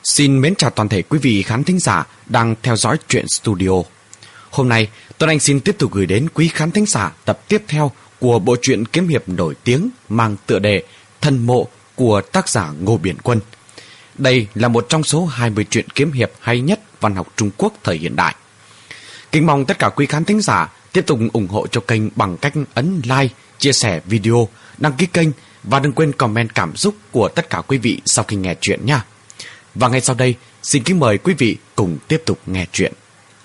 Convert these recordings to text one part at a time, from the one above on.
Xin mến chào toàn thể quý vị khán thính giả đang theo dõi Truyện Studio. Hôm nay, Tuấn Anh xin tiếp tục gửi đến quý khán thính giả tập tiếp theo của bộ truyện kiếm hiệp nổi tiếng mang tựa đề Thần Mộ của tác giả Ngô Biển Quân. Đây là một trong số 20 truyện kiếm hiệp hay nhất văn học Trung Quốc thời hiện đại. Kính mong tất cả quý khán thính giả tiếp tục ủng hộ cho kênh bằng cách ấn like, chia sẻ video, đăng ký kênh và đừng quên comment cảm xúc của tất cả quý vị sau khi nghe truyện nha. Và ngay sau đây, xin kính mời quý vị cùng tiếp tục nghe truyện.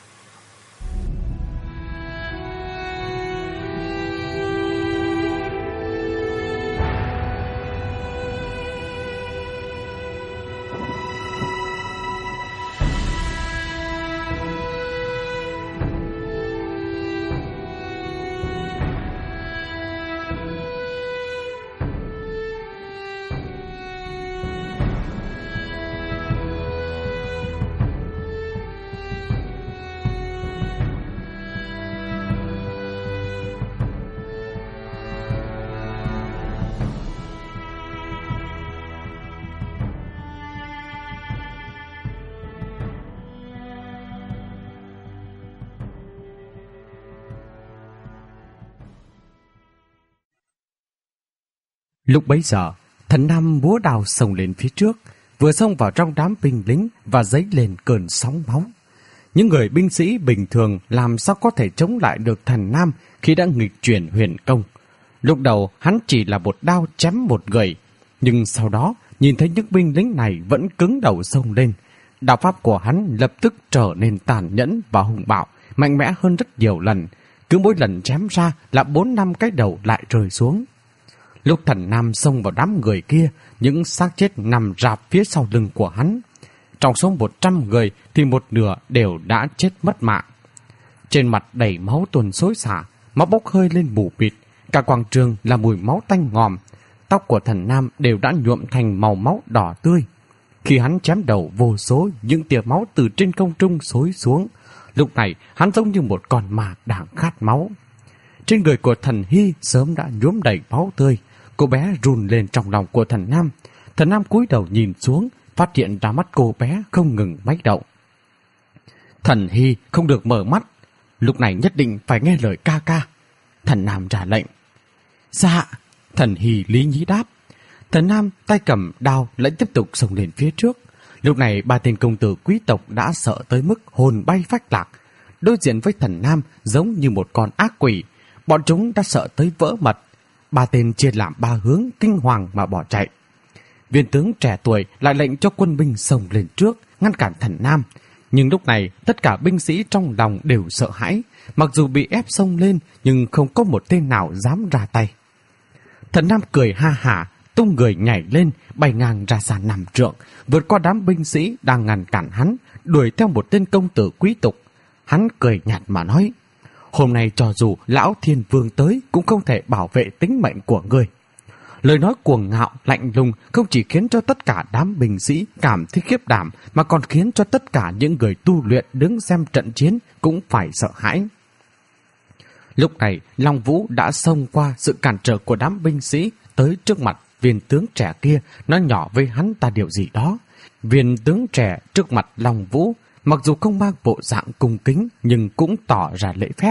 Lúc bấy giờ, Thần Nam múa đao xông lên phía trước, vừa xông vào trong đám binh lính và dấy lên cơn sóng máu. Những người binh sĩ bình thường làm sao có thể chống lại được Thần Nam khi đã nghịch chuyển huyền công. Lúc đầu hắn chỉ là một đao chém một người, nhưng sau đó nhìn thấy những binh lính này vẫn cứng đầu xông lên. Đạo pháp của hắn lập tức trở nên tàn nhẫn và hung bạo, mạnh mẽ hơn rất nhiều lần. Cứ mỗi lần chém ra là 4-5 cái đầu lại rơi xuống. Lúc Thần Nam xông vào đám người kia, những xác chết nằm rạp phía sau lưng của hắn. Trong số 100 người thì một nửa đều đã chết mất mạng. Trên mặt đầy máu tuôn xối xả, máu bốc hơi lên mù mịt, cả quảng trường là mùi máu tanh ngòm. Tóc của Thần Nam đều đã nhuộm thành màu máu đỏ tươi. Khi hắn chém đầu, vô số những tia máu từ trên không trung xối xuống. Lúc này hắn giống như một con ma đang khát máu. Trên người của Thần Hy sớm đã nhuốm đầy máu tươi. Cô bé run lên trong lòng của Thần Nam. Thần Nam cúi đầu nhìn xuống, phát hiện ra mắt cô bé không ngừng máy động. Thần Hy không được mở mắt, lúc này nhất định phải nghe lời ca ca. Thần Nam ra lệnh. Dạ. Thần Hy lý nhí đáp. Thần Nam tay cầm đao lại tiếp tục xông lên phía trước. Lúc này 3 tên công tử quý tộc đã sợ tới mức hồn bay phách lạc. Đối diện với Thần Nam giống như một con ác quỷ. Bọn chúng đã sợ tới vỡ mật. 3 tên chia làm 3 hướng kinh hoàng mà bỏ chạy. Viên tướng trẻ tuổi lại lệnh cho quân binh xông lên trước, ngăn cản Thần Nam. Nhưng lúc này tất cả binh sĩ trong lòng đều sợ hãi. Mặc dù bị ép xông lên, nhưng không có một tên nào dám ra tay. Thần Nam cười ha hả, tung người nhảy lên, bay ngang ra xa 5 trượng, vượt qua đám binh sĩ đang ngăn cản hắn, đuổi theo một tên công tử quý tộc. Hắn cười nhạt mà nói: hôm nay cho dù lão Thiên Vương tới cũng không thể bảo vệ tính mệnh của ngươi. Lời nói cuồng ngạo, lạnh lùng không chỉ khiến cho tất cả đám binh sĩ cảm thấy khiếp đảm, mà còn khiến cho tất cả những người tu luyện đứng xem trận chiến cũng phải sợ hãi. Lúc này, Long Vũ đã xông qua sự cản trở của đám binh sĩ tới trước mặt viên tướng trẻ kia, nói nhỏ với hắn ta điều gì đó. Viên tướng trẻ trước mặt Long Vũ mặc dù không mang bộ dạng cung kính nhưng cũng tỏ ra lễ phép.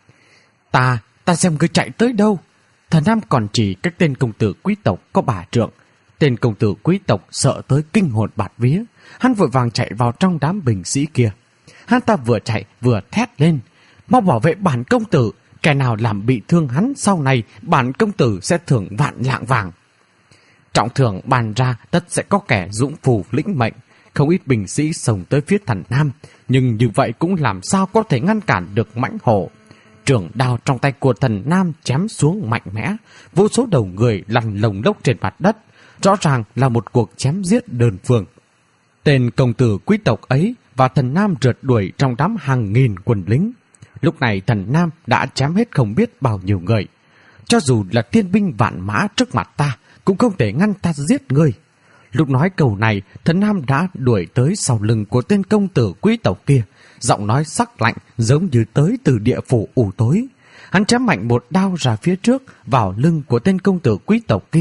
Ta xem ngươi chạy tới đâu. Thần Nam còn chỉ cách tên công tử quý tộc có 3 trượng. Tên công tử quý tộc sợ tới kinh hồn bạt vía. Hắn vội vàng chạy vào trong đám binh sĩ kia. Hắn ta vừa chạy vừa thét lên: mau bảo vệ bản công tử. Kẻ nào làm bị thương hắn sau này, bản công tử sẽ thưởng vạn lạng vàng. Trọng thưởng bàn ra, tất sẽ có kẻ dũng phù lĩnh mệnh. Không ít binh sĩ xông tới phía Thần Nam, nhưng như vậy cũng làm sao có thể ngăn cản được mãnh hổ. Trường đao trong tay của Thần Nam chém xuống mạnh mẽ, vô số đầu người lăn lồng lốc trên mặt đất, rõ ràng là một cuộc chém giết đơn phương. Tên công tử quý tộc ấy và Thần Nam rượt đuổi trong đám hàng nghìn quân lính. Lúc này Thần Nam đã chém hết không biết bao nhiêu người. Cho dù là thiên binh vạn mã trước mặt ta, cũng không thể ngăn ta giết ngươi. Lúc nói câu này, Thần Nam đã đuổi tới sau lưng của tên công tử quý tộc kia, giọng nói sắc lạnh giống như tới từ địa phủ u tối. Hắn chém mạnh một đao ra phía trước vào lưng của tên công tử quý tộc kia.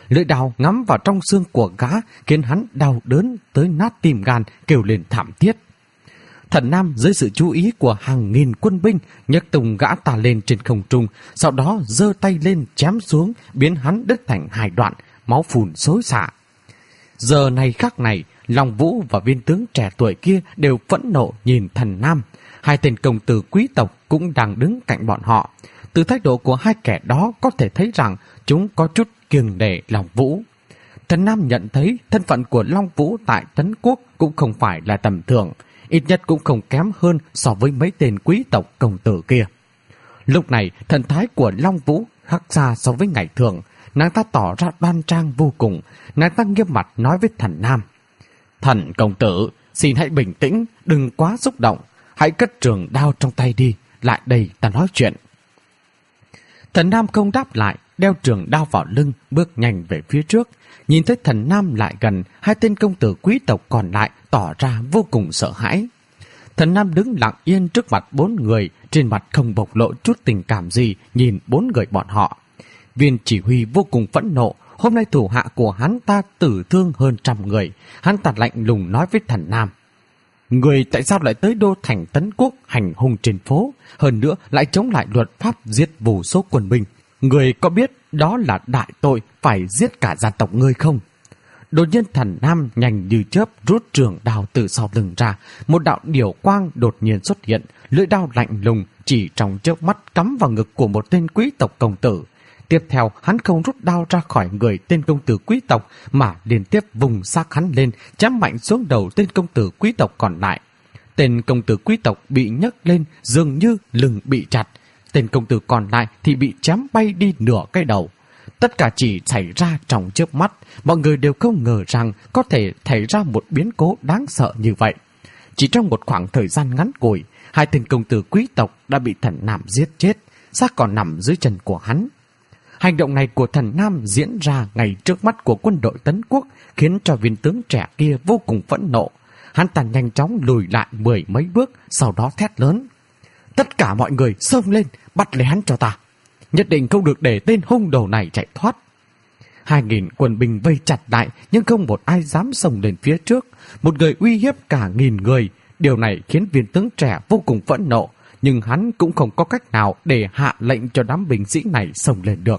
Lưỡi đao ngắm vào trong xương của gã khiến hắn đau đớn tới nát tim gan, kêu lên thảm thiết. Thần Nam dưới sự chú ý của hàng nghìn quân binh nhấc tung gã ta lên trên không trung, sau đó giơ tay lên chém xuống, biến hắn đứt thành hai đoạn, máu phun xối xả. Giờ này khắc này, Long Vũ và viên tướng trẻ tuổi kia đều phẫn nộ nhìn Thần Nam. Hai tên công tử quý tộc cũng đang đứng cạnh bọn họ. Từ thái độ của hai kẻ đó có thể thấy rằng chúng có chút kiêng nể Long Vũ. Thần Nam nhận thấy thân phận của Long Vũ tại Tấn Quốc cũng không phải là tầm thường, ít nhất cũng không kém hơn so với mấy tên quý tộc công tử kia. Lúc này, thần thái của Long Vũ khác xa so với ngày thường. Nàng ta tỏ ra đoan trang vô cùng. Nàng ta nghiêm mặt nói với Thần Nam: "Thần công tử, xin hãy bình tĩnh, đừng quá xúc động. Hãy cất trường đao trong tay đi, lại đây ta nói chuyện." Thần Nam không đáp lại, đeo trường đao vào lưng, bước nhanh về phía trước. Nhìn thấy Thần Nam lại gần, hai tên công tử quý tộc còn lại tỏ ra vô cùng sợ hãi. Thần Nam đứng lặng yên trước mặt bốn người, trên mặt không bộc lộ chút tình cảm gì, nhìn bốn người bọn họ. Viên chỉ huy vô cùng phẫn nộ, hôm nay thủ hạ của hắn ta tử thương hơn 100 người. Hắn ta lạnh lùng nói với Thần Nam: "Người tại sao lại tới đô thành Tấn Quốc hành hung trên phố, hơn nữa lại chống lại luật pháp giết vô số quân binh? Người có biết đó là đại tội, phải giết cả gia tộc ngươi không?" Đột nhiên Thần Nam nhanh như chớp rút trường đao từ sau lưng ra, một đạo điểu quang đột nhiên xuất hiện, lưỡi đao lạnh lùng chỉ trong chớp mắt cắm vào ngực của một tên quý tộc công tử. Tiếp theo, hắn không rút đao ra khỏi người tên công tử quý tộc mà liên tiếp vùng xác hắn lên, chém mạnh xuống đầu tên công tử quý tộc còn lại. Tên công tử quý tộc bị nhấc lên dường như lưng bị chặt, tên công tử còn lại thì bị chém bay đi nửa cái đầu. Tất cả chỉ xảy ra trong chớp mắt, mọi người đều không ngờ rằng có thể xảy ra một biến cố đáng sợ như vậy. Chỉ trong một khoảng thời gian ngắn ngủi, hai tên công tử quý tộc đã bị Thần Nam giết chết, xác còn nằm dưới chân của hắn. Hành động này của Thần Nam diễn ra ngay trước mắt của quân đội Tấn Quốc, khiến cho viên tướng trẻ kia vô cùng phẫn nộ. Hắn ta nhanh chóng lùi lại 10 mấy bước, sau đó thét lớn: "Tất cả mọi người xông lên, bắt lấy hắn cho ta! Nhất định không được để tên hung đồ này chạy thoát!" 2.000 quân binh vây chặt lại, nhưng không một ai dám xông lên phía trước. Một người uy hiếp cả 1.000 người. Điều này khiến viên tướng trẻ vô cùng phẫn nộ, nhưng hắn cũng không có cách nào để hạ lệnh cho đám binh sĩ này xông lên được.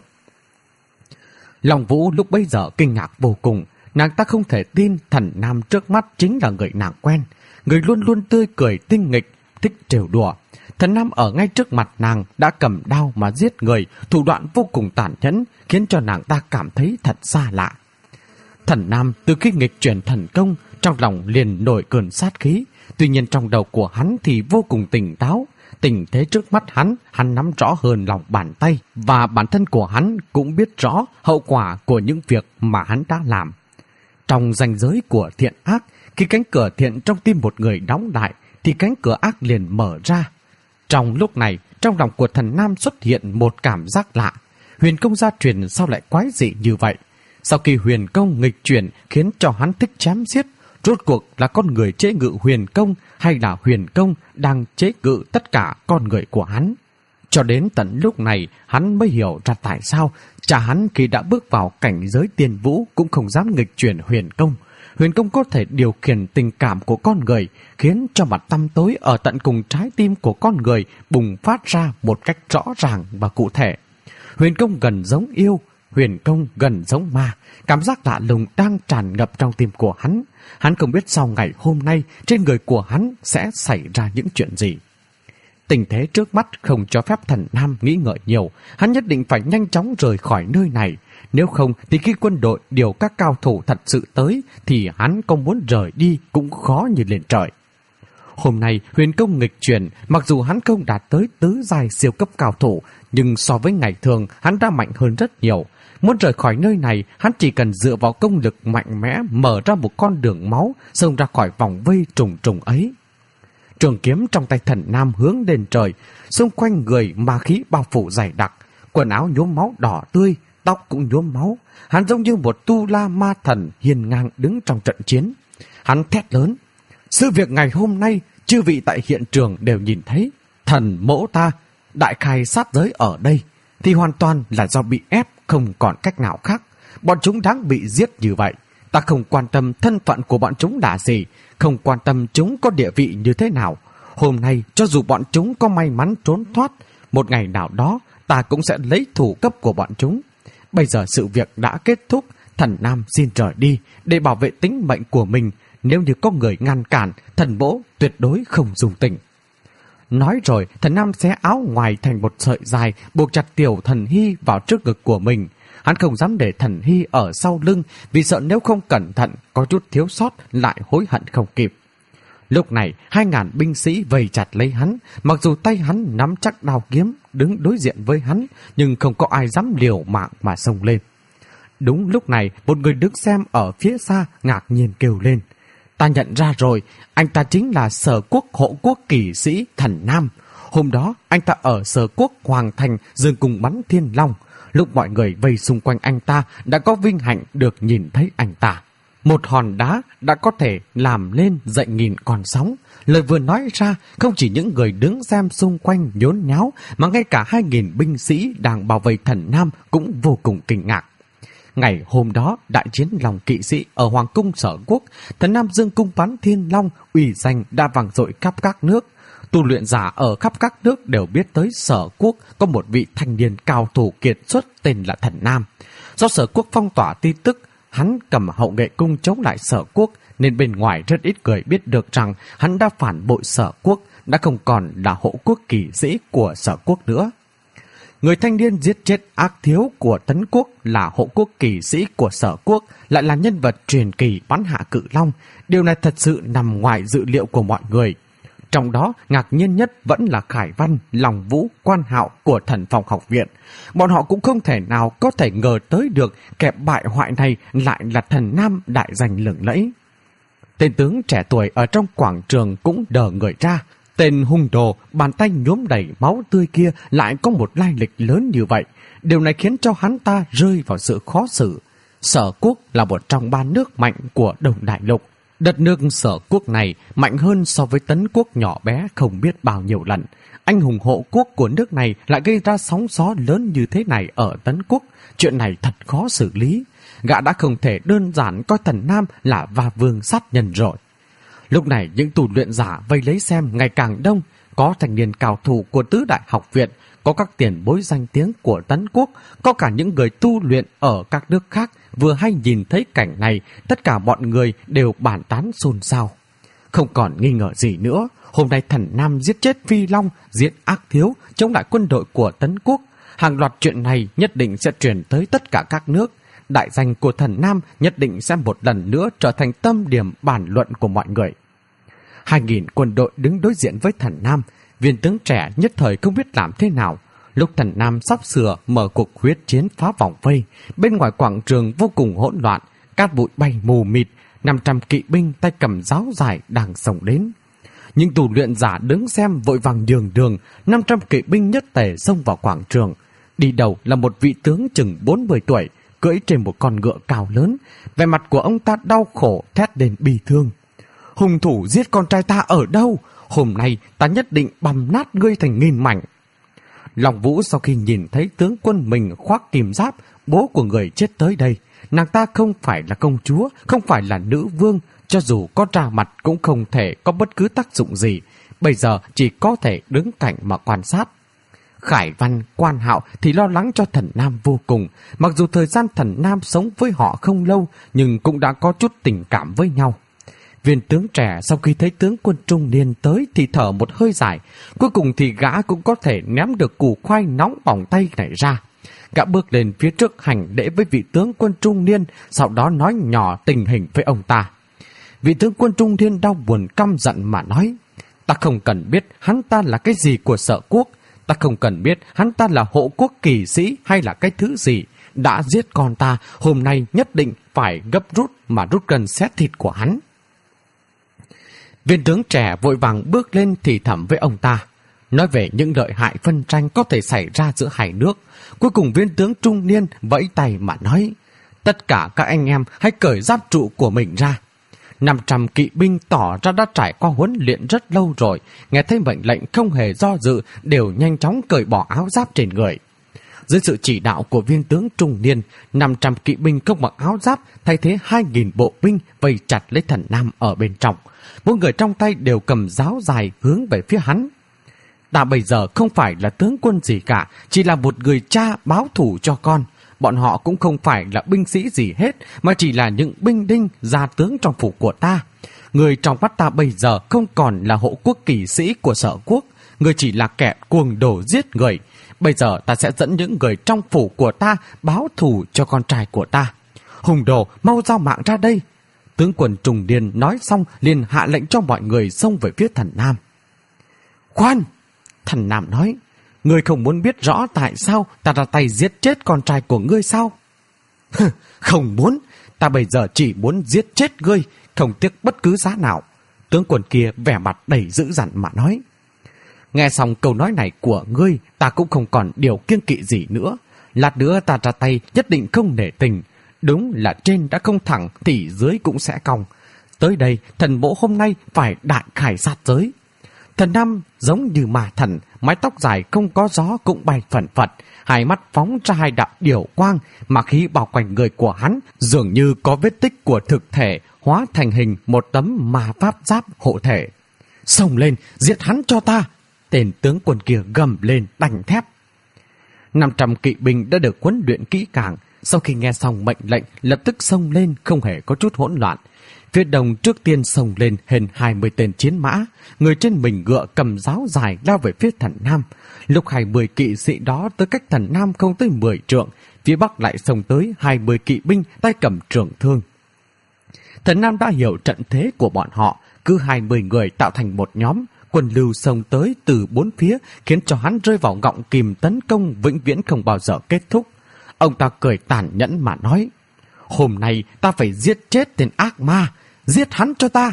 Long Vũ lúc bấy giờ kinh ngạc vô cùng. Nàng ta không thể tin Thần Nam trước mắt chính là người nàng quen, người luôn luôn tươi cười tinh nghịch, thích trêu đùa. Thần Nam ở ngay trước mặt nàng đã cầm đao mà giết người, thủ đoạn vô cùng tàn nhẫn, khiến cho nàng ta cảm thấy thật xa lạ. Thần Nam từ khi nghịch chuyển thần công, trong lòng liền nổi cơn sát khí. Tuy nhiên trong đầu của hắn thì vô cùng tỉnh táo. Tình thế trước mắt hắn nắm rõ hơn lòng bàn tay, và bản thân của hắn cũng biết rõ hậu quả của những việc mà hắn đã làm. Trong ranh giới của thiện ác, khi cánh cửa thiện trong tim một người đóng lại, thì cánh cửa ác liền mở ra. Trong lúc này, trong lòng của Thần Nam xuất hiện một cảm giác lạ. Huyền công gia truyền sao lại quái dị như vậy? Sau khi huyền công nghịch chuyển khiến cho hắn thích chém giết, rốt cuộc là con người chế ngự huyền công hay là huyền công đang chế ngự tất cả con người của hắn? Cho đến tận lúc này, hắn mới hiểu ra tại sao cha hắn khi đã bước vào cảnh giới tiên vũ cũng không dám nghịch chuyển huyền công. Huyền công có thể điều khiển tình cảm của con người, khiến cho mặt tăm tối ở tận cùng trái tim của con người bùng phát ra một cách rõ ràng và cụ thể. Huyền công gần giống yêu, huyền công gần giống ma. Cảm giác lạ lùng đang tràn ngập trong tim của hắn. Hắn không biết sau ngày hôm nay trên người của hắn sẽ xảy ra những chuyện gì. Tình thế trước mắt không cho phép Thần Nam nghĩ ngợi nhiều. Hắn nhất định phải nhanh chóng rời khỏi nơi này. Nếu không thì khi quân đội điều các cao thủ thật sự tới thì hắn có muốn rời đi cũng khó như lên trời. Hôm nay huyền công nghịch chuyển, mặc dù hắn không đạt tới tứ giai siêu cấp cao thủ, nhưng so với ngày thường hắn đã mạnh hơn rất nhiều. Muốn rời khỏi nơi này, hắn chỉ cần dựa vào công lực mạnh mẽ mở ra một con đường máu, xông ra khỏi vòng vây trùng trùng ấy. Trường kiếm trong tay Thần Nam hướng lên trời, xung quanh người ma khí bao phủ dày đặc, quần áo nhuốm máu đỏ tươi, tóc cũng nhuốm máu. Hắn giống như một tu la ma thần hiên ngang đứng trong trận chiến. Hắn thét lớn: "Sự việc ngày hôm nay, chư vị tại hiện trường đều nhìn thấy. Thần mẫu ta đại khai sát giới ở đây thì hoàn toàn là do bị ép, không còn cách nào khác. Bọn chúng đáng bị giết như vậy. Ta không quan tâm thân phận của bọn chúng là gì, không quan tâm chúng có địa vị như thế nào. Hôm nay, cho dù bọn chúng có may mắn trốn thoát, một ngày nào đó ta cũng sẽ lấy thủ cấp của bọn chúng. Bây giờ sự việc đã kết thúc, Thần Nam xin rời đi để bảo vệ tính mệnh của mình. Nếu như có người ngăn cản, thần mỗ tuyệt đối không dùng tình. Nói rồi, Thần Nam xé áo ngoài thành một sợi dài, buộc chặt Tiểu Thần Hy vào trước ngực của mình. Hắn không dám để Thần Hy ở sau lưng, vì sợ nếu không cẩn thận, có chút thiếu sót lại hối hận không kịp. Lúc này, 2.000 binh sĩ vây chặt lấy hắn, mặc dù tay hắn nắm chắc đao kiếm, đứng đối diện với hắn, nhưng không có ai dám liều mạng mà xông lên. Đúng lúc này, một người đứng xem ở phía xa ngạc nhiên kêu lên. Ta nhận ra rồi, anh ta chính là Sở Quốc hộ quốc kỵ sĩ Thần Nam. Hôm đó, anh ta ở Sở Quốc Hoàng Thành dừng cùng bắn Thiên Long. Lúc mọi người vây xung quanh anh ta, đã có vinh hạnh được nhìn thấy anh ta. Một hòn đá đã có thể làm lên dậy nghìn con sóng. Lời vừa nói ra, không chỉ những người đứng xem xung quanh nhốn nháo, mà ngay cả 2.000 binh sĩ đang bảo vệ Thần Nam cũng vô cùng kinh ngạc. Ngày hôm đó, đại chiến lòng kỵ sĩ ở Hoàng cung Sở Quốc, Thần Nam dương cung bắn Thiên Long, uy danh đã vang dội khắp các nước. Tu luyện giả ở khắp các nước đều biết tới Sở Quốc có một vị thanh niên cao thủ kiệt xuất tên là Thần Nam. Do Sở Quốc phong tỏa tin tức, hắn cầm hậu nghệ cung chống lại Sở Quốc, nên bên ngoài rất ít người biết được rằng hắn đã phản bội Sở Quốc, đã không còn là hộ quốc kỵ sĩ của Sở Quốc nữa. Người thanh niên giết chết ác thiếu của Tấn Quốc là hộ quốc kỵ sĩ của Sở Quốc, lại là nhân vật truyền kỳ bắn hạ cự long. Điều này thật sự nằm ngoài dự liệu của mọi người. Trong đó, ngạc nhiên nhất vẫn là Khải Văn, Lòng Vũ, Quan Hạo của Thần Phong học viện. Bọn họ cũng không thể nào có thể ngờ tới được kẻ bại hoại này lại là Thần Nam đại danh lừng lẫy. Tên tướng trẻ tuổi ở trong quảng trường cũng đờ người ra. Tên hung đồ, bàn tay nhuốm đầy máu tươi kia lại có một lai lịch lớn như vậy. Điều này khiến cho hắn ta rơi vào sự khó xử. Sở Quốc là một trong 3 nước mạnh của Đông Đại Lục. Đất nước Sở Quốc này mạnh hơn so với Tấn Quốc nhỏ bé không biết bao nhiêu lần. Anh hùng hộ quốc của nước này lại gây ra sóng gió lớn như thế này ở Tấn Quốc. Chuyện này thật khó xử lý. Gã đã không thể đơn giản coi Thần Nam là Va Vương sát nhân rồi. Lúc này những tu luyện giả vây lấy xem ngày càng đông. Có thanh niên cao thủ của Tứ Đại học viện, có các tiền bối danh tiếng của Tấn Quốc, có cả những người tu luyện ở các nước khác. Vừa hay nhìn thấy cảnh này, tất cả bọn người đều bàn tán xôn xao. Không còn nghi ngờ gì nữa, hôm nay Thần Nam giết chết Phi Long, giết ác thiếu, chống lại quân đội của Tấn Quốc. Hàng loạt chuyện này nhất định sẽ truyền tới tất cả các nước. Đại danh của Thần Nam nhất định sẽ một lần nữa trở thành tâm điểm bàn luận của mọi người. 2.000 quân đội đứng đối diện với Thần Nam, viên tướng trẻ nhất thời không biết làm thế nào. Lúc Thần Nam sắp sửa mở cuộc huyết chiến phá vòng vây, bên ngoài quảng trường vô cùng hỗn loạn, cát bụi bay mù mịt, 500 kỵ binh tay cầm giáo dài đang xông đến. Nhưng tù luyện giả đứng xem vội vàng nhường đường, 500 kỵ binh nhất tề xông vào quảng trường. Đi đầu là một vị tướng chừng 40 tuổi, cưỡi trên một con ngựa cao lớn. Vẻ mặt của ông ta đau khổ, thét lên bi thương. Hung thủ giết con trai ta ở đâu? Hôm nay ta nhất định băm nát ngươi thành nghìn mảnh. Lòng Vũ sau khi nhìn thấy tướng quân mình khoác kim giáp, bố của người chết tới đây, nàng ta không phải là công chúa, không phải là nữ vương, cho dù có ra mặt cũng không thể có bất cứ tác dụng gì. Bây giờ chỉ có thể đứng cạnh mà quan sát. Khải Văn, Quan Hạo thì lo lắng cho Thần Nam vô cùng. Mặc dù thời gian Thần Nam sống với họ không lâu, nhưng cũng đã có chút tình cảm với nhau. Viên tướng trẻ sau khi thấy tướng quân trung niên tới thì thở một hơi dài. Cuối cùng thì gã cũng có thể ném được củ khoai nóng bỏng tay này ra. Gã bước lên phía trước hành lễ với vị tướng quân trung niên, sau đó nói nhỏ tình hình với ông ta. Vị tướng quân trung niên đau buồn căm giận mà nói: Ta không cần biết hắn ta là cái gì của Sở Quốc, ta không cần biết hắn ta là hộ quốc kỵ sĩ hay là cái thứ gì. Đã giết con ta, hôm nay nhất định phải gấp rút mà rút gần xé thịt của hắn. Viên tướng trẻ vội vàng bước lên thì thầm với ông ta, nói về những lợi hại phân tranh có thể xảy ra giữa hai nước. Cuối cùng viên tướng trung niên vẫy tay mà nói: Tất cả các anh em hãy cởi giáp trụ của mình ra. 500 kỵ binh tỏ ra đã trải qua huấn luyện rất lâu rồi, nghe thấy mệnh lệnh không hề do dự, đều nhanh chóng cởi bỏ áo giáp trên người. Dưới sự chỉ đạo của viên tướng trung niên, 500 kỵ binh không mặc áo giáp thay thế 2.000 bộ binh vây chặt lấy Thần Nam ở bên trong. Mỗi người trong tay đều cầm giáo dài hướng về phía hắn. Ta bây giờ không phải là tướng quân gì cả, chỉ là một người cha báo thù cho con. Bọn họ cũng không phải là binh sĩ gì hết, mà chỉ là những binh đinh gia tướng trong phủ của ta. Người trong mắt ta bây giờ không còn là hộ quốc kỵ sĩ của Sở Quốc, người chỉ là kẻ cuồng đồ giết người. Bây giờ ta sẽ dẫn những người trong phủ của ta báo thù cho con trai của ta. Hùng đồ, mau giao mạng ra đây. Tướng quân Trùng Điền nói xong liền hạ lệnh cho mọi người xông về phía Thần Nam. Khoan! Thần Nam nói, ngươi không muốn biết rõ tại sao ta ra tay giết chết con trai của ngươi sao? Không muốn, ta bây giờ chỉ muốn giết chết ngươi, không tiếc bất cứ giá nào. Tướng quân kia vẻ mặt đầy dữ dằn mà nói. Nghe xong câu nói này của ngươi, ta cũng không còn điều kiêng kỵ gì nữa. Lát nữa ta ra tay nhất định không nể tình. Đúng là trên đã không thẳng thì dưới cũng sẽ cong. Tới đây, thần mỗ hôm nay phải đại khải sát giới. Thần Nam giống như ma thần, mái tóc dài không có gió cũng bay phần phật, hai mắt phóng ra hai đạo điểu quang, mà khí bao quanh người của hắn dường như có vết tích của thực thể, hóa thành hình một tấm ma pháp giáp hộ thể. Xông lên, giết hắn cho ta! Tên tướng quân kia gầm lên đanh thép. 500 kỵ binh đã được huấn luyện kỹ càng, sau khi nghe xong mệnh lệnh lập tức xông lên không hề có chút hỗn loạn. Phía đông trước tiên xông lên hơn 20 tên chiến mã, người trên mình ngựa cầm giáo dài lao về phía Thần Nam. Lúc 20 kỵ sĩ đó tới cách Thần Nam không tới 10 trượng, phía bắc lại xông tới 20 kỵ binh tay cầm trường thương. Thần Nam đã hiểu trận thế của bọn họ, cứ 20 người tạo thành một nhóm, quân lưu xông tới từ bốn phía khiến cho hắn rơi vào gọng kìm tấn công vĩnh viễn không bao giờ kết thúc. Ông ta cười tàn nhẫn mà nói, hôm nay ta phải giết chết tên ác ma, giết hắn cho ta.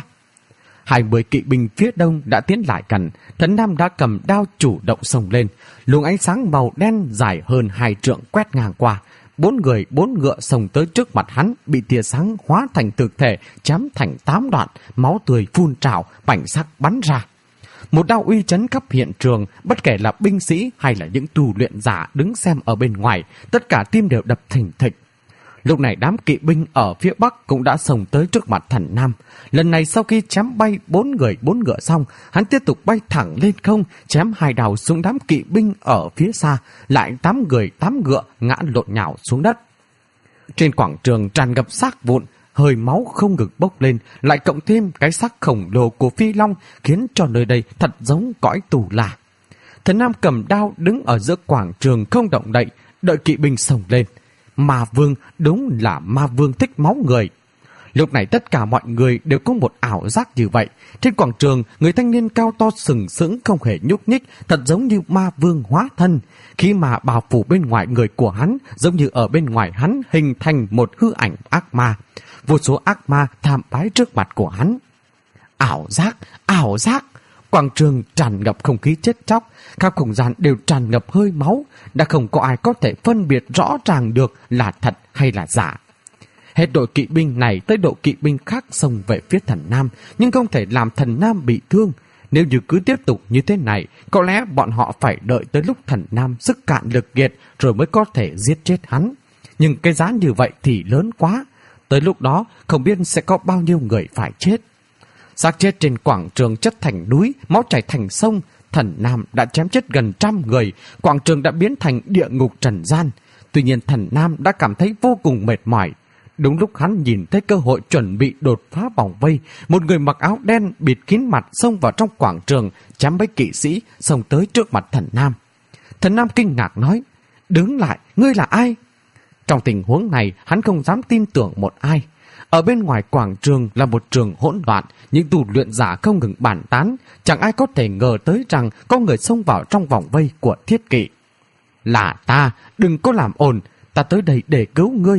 20 kỵ binh phía đông đã tiến lại gần, Thần Nam đã cầm đao chủ động xông lên, luồng ánh sáng màu đen dài hơn 2 trượng quét ngang qua. 4 người 4 ngựa xông tới trước mặt hắn, bị tia sáng hóa thành thực thể, chém thành 8 đoạn, máu tươi phun trào, bảnh sắc bắn ra. Một đao uy chấn khắp hiện trường, bất kể là binh sĩ hay là những tu luyện giả đứng xem ở bên ngoài, tất cả tim đều đập thình thịch. Lúc này đám kỵ binh ở phía bắc cũng đã xông tới trước mặt Thần Nam. Lần này sau khi chém bay 4 người 4 ngựa xong, hắn tiếp tục bay thẳng lên không, chém 2 đao xuống đám kỵ binh ở phía xa, lại 8 người 8 ngựa ngã lộn nhào xuống đất. Trên quảng trường tràn ngập xác vụn, hơi máu không ngừng bốc lên, lại cộng thêm cái xác khổng lồ của phi long, khiến cho nơi đây thật giống cõi tù là. Thần Nam cầm đao đứng ở giữa quảng trường không động đậy, đợi kỵ binh xông lên. Ma vương, đúng là ma vương thích máu người. Lúc này tất cả mọi người đều có một ảo giác như vậy. Trên quảng trường, người thanh niên cao to sừng sững không hề nhúc nhích, thật giống như ma vương hóa thân. Khi mà bao phủ bên ngoài người của hắn, giống như ở bên ngoài hắn hình thành một hư ảnh ác ma. Vô số ác ma tham bái trước mặt của hắn. Ảo giác, ảo giác! Quảng trường tràn ngập không khí chết chóc, khắp không gian đều tràn ngập hơi máu, đã không có ai có thể phân biệt rõ ràng được là thật hay là giả. Hết đội kỵ binh này tới đội kỵ binh khác xông về phía Thần Nam, nhưng không thể làm Thần Nam bị thương. Nếu như cứ tiếp tục như thế này, có lẽ bọn họ phải đợi tới lúc Thần Nam sức cạn lực kiệt rồi mới có thể giết chết hắn. Nhưng cái giá như vậy thì lớn quá, tới lúc đó không biết sẽ có bao nhiêu người phải chết. Xác chết trên quảng trường chất thành núi, máu chảy thành sông. Thần Nam đã chém chết gần 100 người, quảng trường đã biến thành địa ngục trần gian. Tuy nhiên Thần Nam đã cảm thấy vô cùng mệt mỏi. Đúng lúc hắn nhìn thấy cơ hội chuẩn bị đột phá vòng vây, một người mặc áo đen bịt kín mặt xông vào trong quảng trường, chém mấy kỵ sĩ xông tới trước mặt Thần Nam. Thần Nam kinh ngạc nói, đứng lại, ngươi là ai? Trong tình huống này, hắn không dám tin tưởng một ai. Ở bên ngoài quảng trường là một trường hỗn loạn, những tù luyện giả không ngừng bàn tán, chẳng ai có thể ngờ tới rằng có người xông vào trong vòng vây của thiết kỵ. Là ta, đừng có làm ồn, ta tới đây để cứu ngươi.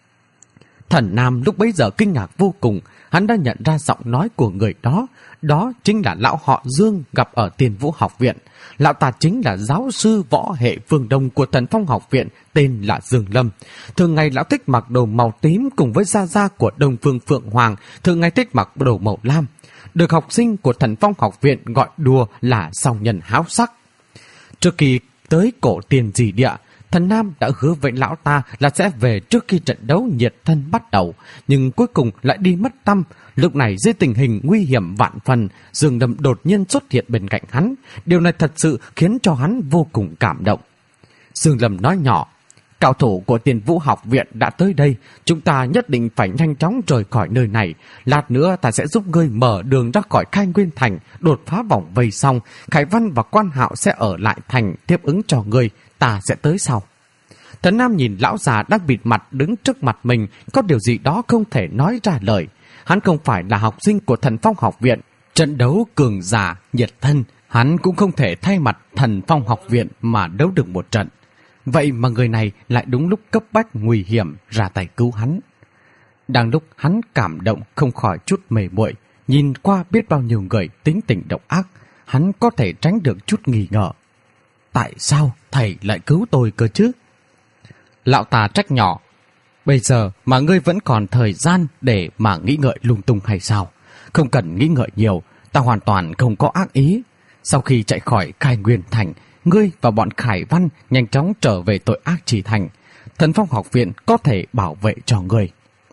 Thần Nam lúc bấy giờ kinh ngạc vô cùng, hắn đã nhận ra giọng nói của người đó, đó chính là lão họ Dương gặp ở Tiền Vũ học viện. Lão ta chính là giáo sư võ hệ phương Đông của Thần Phong học viện, tên là Dương Lâm. Thường ngày lão thích mặc đồ màu tím cùng với gia gia của Đông Phương Phượng Hoàng, thường ngày thích mặc đồ màu lam. Được học sinh của Thần Phong học viện gọi đùa là song nhân háo sắc. Trước khi tới cổ Tiền Dị Địa, Thần Nam đã hứa với lão ta là sẽ về trước khi trận đấu nhiệt thân bắt đầu, nhưng cuối cùng lại đi mất tăm. Lúc này dưới tình hình nguy hiểm vạn phần, Dương Lâm đột nhiên xuất hiện bên cạnh hắn. Điều này thật sự khiến cho hắn vô cùng cảm động. Dương Lâm nói nhỏ, cao thủ của Tiên Vũ học viện đã tới đây, chúng ta nhất định phải nhanh chóng rời khỏi nơi này. Lát nữa ta sẽ giúp ngươi mở đường ra khỏi Khai Nguyên Thành, đột phá vòng vây xong, Khải Văn và Quan Hạo sẽ ở lại thành tiếp ứng cho ngươi, ta sẽ tới sau. Thần Nam nhìn lão già đang bịt mặt đứng trước mặt mình, có điều gì đó không thể nói ra lời. Hắn không phải là học sinh của Thần Phong học viện, trận đấu cường giả nhiệt thân, hắn cũng không thể thay mặt Thần Phong học viện mà đấu được một trận. Vậy mà người này lại đúng lúc cấp bách nguy hiểm ra tay cứu hắn. Đang lúc hắn cảm động không khỏi chút mê muội, nhìn qua biết bao nhiêu người tính tình độc ác, hắn có thể tránh được chút nghi ngờ. Tại sao thầy lại cứu tôi cơ chứ? Lão ta trách nhỏ, bây giờ mà ngươi vẫn còn thời gian để mà nghĩ ngợi lung tung hay sao? Không cần nghĩ ngợi nhiều, ta hoàn toàn không có ác ý. Sau khi chạy khỏi Khai Nguyên Thành, ngươi và bọn Khải Văn nhanh chóng trở về tội ác chỉ thành. Thần Phong học viện có thể bảo vệ cho ngươi.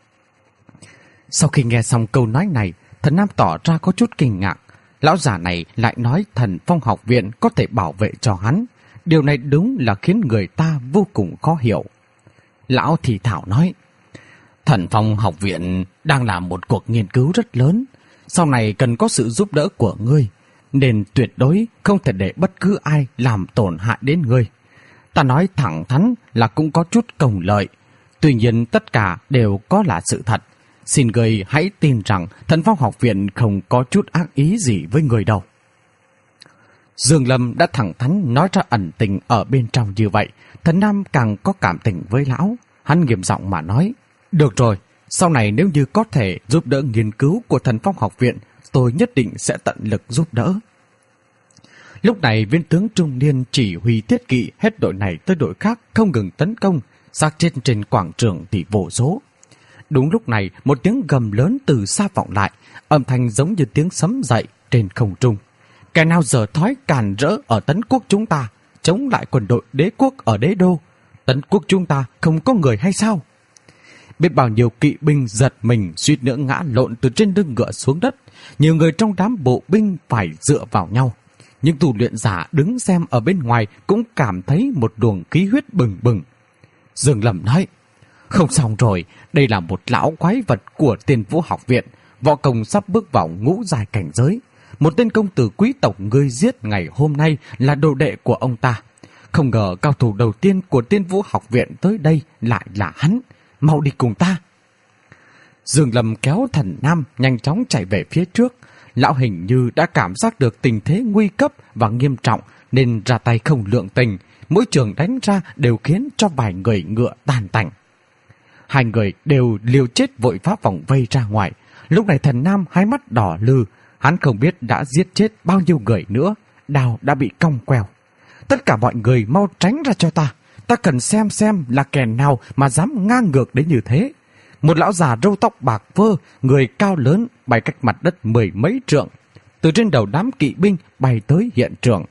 Sau khi nghe xong câu nói này, Thần Nam tỏ ra có chút kinh ngạc. Lão già này lại nói Thần Phong học viện có thể bảo vệ cho hắn. Điều này đúng là khiến người ta vô cùng khó hiểu. Lão thì thảo nói, Thần Phong học viện đang làm một cuộc nghiên cứu rất lớn. Sau này cần có sự giúp đỡ của ngươi, nên tuyệt đối không thể để bất cứ ai làm tổn hại đến ngươi. Ta nói thẳng thắn là cũng có chút công lợi. Tuy nhiên tất cả đều có là sự thật. Xin ngươi hãy tin rằng Thần Phong học viện không có chút ác ý gì với người đâu. Dương Lâm đã thẳng thắn nói ra ẩn tình ở bên trong như vậy. Thần Nam càng có cảm tình với lão. Hắn nghiêm giọng mà nói, được rồi, sau này nếu như có thể giúp đỡ nghiên cứu của Thần Phong học viện, tôi nhất định sẽ tận lực giúp đỡ. Lúc này viên tướng trung niên chỉ huy thiết kỵ hết đội này tới đội khác không ngừng tấn công, xác chết trên quảng trường thì vô số. Đúng lúc này một tiếng gầm lớn từ xa vọng lại, âm thanh giống như tiếng sấm dậy trên không trung. Kẻ nào dở thói càn rỡ ở Tấn Quốc chúng ta, chống lại quân đội đế quốc ở đế đô? Tấn Quốc chúng ta không có người hay sao? Biết bao nhiêu kỵ binh giật mình suýt nữa ngã lộn từ trên lưng ngựa xuống đất. Nhiều người trong đám bộ binh phải dựa vào nhau. Nhưng tu luyện giả đứng xem ở bên ngoài cũng cảm thấy một luồng khí huyết bừng bừng. Dương Lâm nói, không xong rồi, đây là một lão quái vật của Tiên Vũ học viện. Võ công sắp bước vào ngũ giai cảnh giới. Một tên công tử quý tộc ngươi giết ngày hôm nay là đồ đệ của ông ta. Không ngờ cao thủ đầu tiên của Tiên Vũ học viện tới đây lại là hắn. Mau đi cùng ta. Dương Lâm kéo Thần Nam nhanh chóng chạy về phía trước. Lão hình như đã cảm giác được tình thế nguy cấp và nghiêm trọng nên ra tay không lượng tình. Mỗi trường đánh ra đều khiến cho vài người ngựa tàn tành. Hai người đều liều chết vội phá vòng vây ra ngoài. Lúc này Thần Nam hai mắt đỏ lừ. Hắn không biết đã giết chết bao nhiêu người nữa. Đao đã bị cong queo. Tất cả mọi người mau tránh ra cho ta. Ta cần xem là kẻ nào mà dám ngang ngược đến như thế. Một lão già râu tóc bạc phơ, người cao lớn, bay cách mặt đất 10 mấy trượng. Từ trên đầu đám kỵ binh bay tới hiện trường.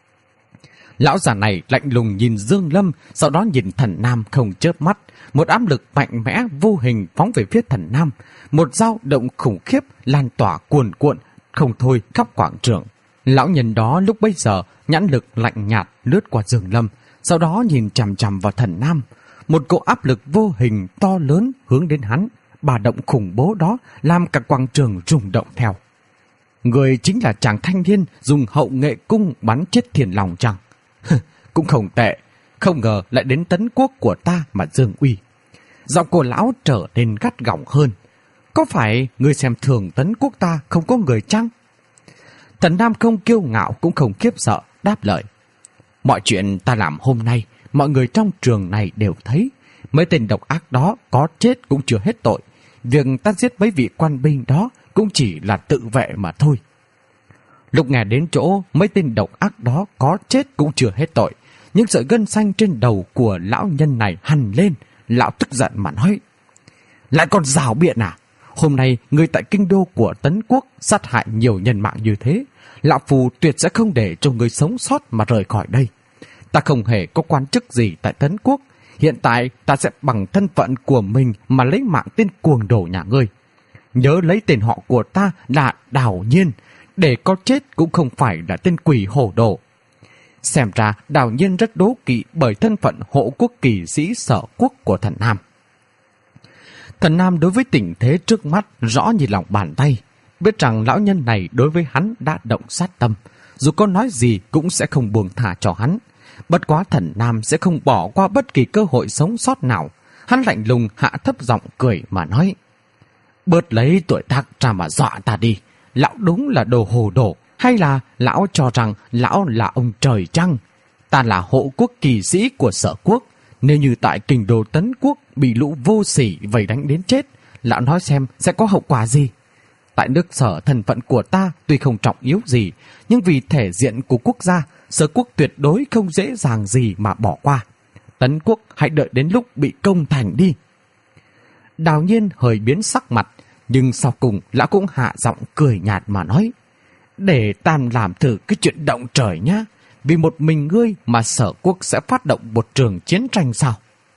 Lão già này lạnh lùng nhìn Dương Lâm, sau đó nhìn Thần Nam không chớp mắt. Một áp lực mạnh mẽ vô hình phóng về phía Thần Nam. Một dao động khủng khiếp lan tỏa cuồn cuộn, không thôi khắp quảng trường. Lão nhân đó lúc bấy giờ nhãn lực lạnh nhạt lướt qua Dương Lâm, sau đó nhìn chằm chằm vào Thần Nam. Một cỗ áp lực vô hình to lớn hướng đến hắn. Bà động khủng bố đó làm cả quảng trường rung động theo. Người chính là chàng thanh niên dùng hậu nghệ cung bắn chết Thiền Long chăng? Cũng không tệ. Không ngờ lại đến Tấn Quốc của ta mà dương uy. Giọng của lão trở nên gắt gỏng hơn. Có phải người xem thường Tấn Quốc ta không có người chăng? Thần Nam không kiêu ngạo cũng không khiếp sợ, đáp lời. Mọi chuyện ta làm hôm nay, mọi người trong trường này đều thấy. Mấy tên độc ác đó có chết cũng chưa hết tội. Việc ta giết mấy vị quan binh đó cũng chỉ là tự vệ mà thôi. Lúc nghe đến chỗ mấy tên độc ác đó có chết cũng chưa hết tội, những sợi gân xanh trên đầu của lão nhân này hằn lên. Lão tức giận mà nói, lại còn rảo biện à? Hôm nay người tại kinh đô của Tấn Quốc sát hại nhiều nhân mạng như thế, lão phù tuyệt sẽ không để cho người sống sót mà rời khỏi đây. Ta không hề có quan chức gì tại Tấn Quốc. Hiện tại ta sẽ bằng thân phận của mình mà lấy mạng tên cuồng đồ nhà ngươi. Nhớ lấy tên họ của ta là Đào Nhiên, để có chết cũng không phải là tên quỷ hổ đồ. Xem ra Đào Nhiên rất đố kỵ bởi thân phận hộ quốc kỳ sĩ Sở Quốc của thần Nam. Thần Nam đối với tình thế trước mắt rõ như lòng bàn tay, biết rằng lão nhân này đối với hắn đã động sát tâm, dù có nói gì cũng sẽ không buông thả cho hắn. Bất quá thần Nam sẽ không bỏ qua bất kỳ cơ hội sống sót nào. Hắn lạnh lùng hạ thấp giọng cười mà nói: bớt lấy tuổi tác ra mà dọa ta đi. Lão đúng là đồ hồ đồ, hay là lão cho rằng lão là ông trời chăng? Ta là hộ quốc kỳ sĩ của Sở Quốc. Nếu như tại kinh đô Tấn Quốc bị lũ vô sỉ vây đánh đến chết, lão nói xem sẽ có hậu quả gì? Tại nước Sở, thân phận của ta tuy không trọng yếu gì, nhưng vì thể diện của quốc gia, Sở Quốc tuyệt đối không dễ dàng gì mà bỏ qua. Tấn Quốc hãy đợi đến lúc bị công thành đi. Đào Nhiên hơi biến sắc mặt, nhưng sau cùng lão cũng hạ giọng cười nhạt mà nói: để ta làm thử cái chuyện động trời nhá. Vì một mình ngươi mà Sở Quốc sẽ phát động một trường chiến tranh sao?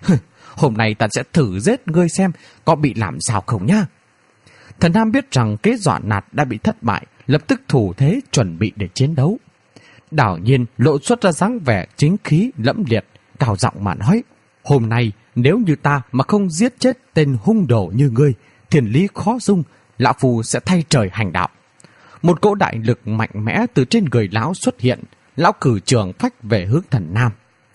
Hôm nay ta sẽ thử giết ngươi xem có bị làm sao không nhá. Thần Nam biết rằng kế dọa nạt đã bị thất bại, lập tức thủ thế chuẩn bị để chiến đấu. Đào Nhiên lộ xuất ra dáng vẻ chính khí lẫm liệt, cao giọng mà nói: hôm nay nếu như ta mà không giết chết tên hung đồ như ngươi, thiên lý khó dung, lão phù sẽ thay trời hành đạo. Một cỗ đại lực mạnh mẽ từ trên người lão xuất hiện, lão cử trường phách về hướng thần Nam.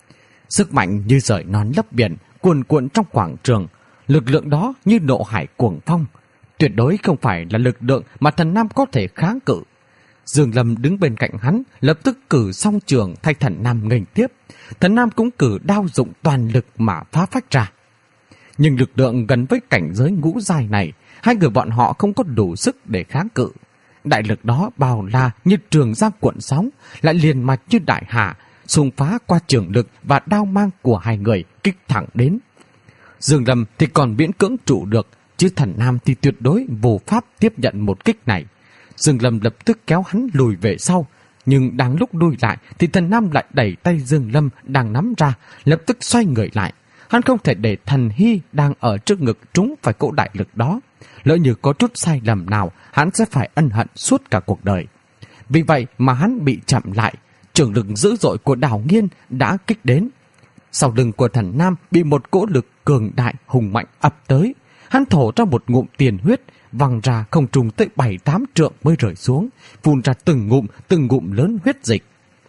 Sức mạnh như rời non lấp biển, cuồn cuộn trong quảng trường. Lực lượng đó như nộ hải cuồng phong, tuyệt đối không phải là lực lượng mà thần Nam có thể kháng cự. Dương Lâm đứng bên cạnh hắn, lập tức cử song trường thay thần Nam nghênh tiếp. Thần Nam cũng cử đao dụng toàn lực mà phá phách ra. Nhưng lực lượng gần với cảnh giới ngũ giai này, hai người bọn họ không có đủ sức để kháng cự. Đại lực đó bao la như trường giang cuộn sóng, lại liền mạch như đại hạ, xung phá qua trường lực và đao mang của hai người kích thẳng đến. Dương Lâm thì còn miễn cưỡng trụ được, chứ thần Nam thì tuyệt đối vô pháp tiếp nhận một kích này. Dương Lâm lập tức kéo hắn lùi về sau, nhưng đang lúc lùi lại thì thần Nam lại đẩy tay Dương Lâm đang nắm ra, lập tức xoay người lại. Hắn không thể để thần Hy đang ở trước ngực trúng phải cỗ đại lực đó. Lỡ như có chút sai lầm nào, hắn sẽ phải ân hận suốt cả cuộc đời. Vì vậy mà hắn bị chậm lại, trường lực dữ dội của Đào Nhiên đã kích đến. Sau lưng của thần Nam bị một cỗ lực cường đại hùng mạnh ập tới. Hắn thổ ra một ngụm tiền huyết, văng ra không trùng tới 7-8 trượng mới rơi xuống, phun ra từng ngụm lớn huyết dịch.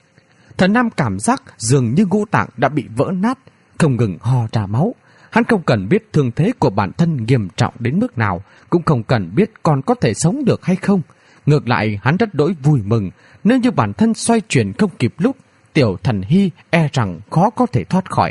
Thần Nam cảm giác dường như ngũ tạng đã bị vỡ nát, không ngừng ho ra máu. Hắn không cần biết thương thế của bản thân nghiêm trọng đến mức nào, cũng không cần biết còn có thể sống được hay không. Ngược lại hắn rất đỗi vui mừng, nếu như bản thân xoay chuyển không kịp lúc, tiểu thần Hy e rằng khó có thể thoát khỏi.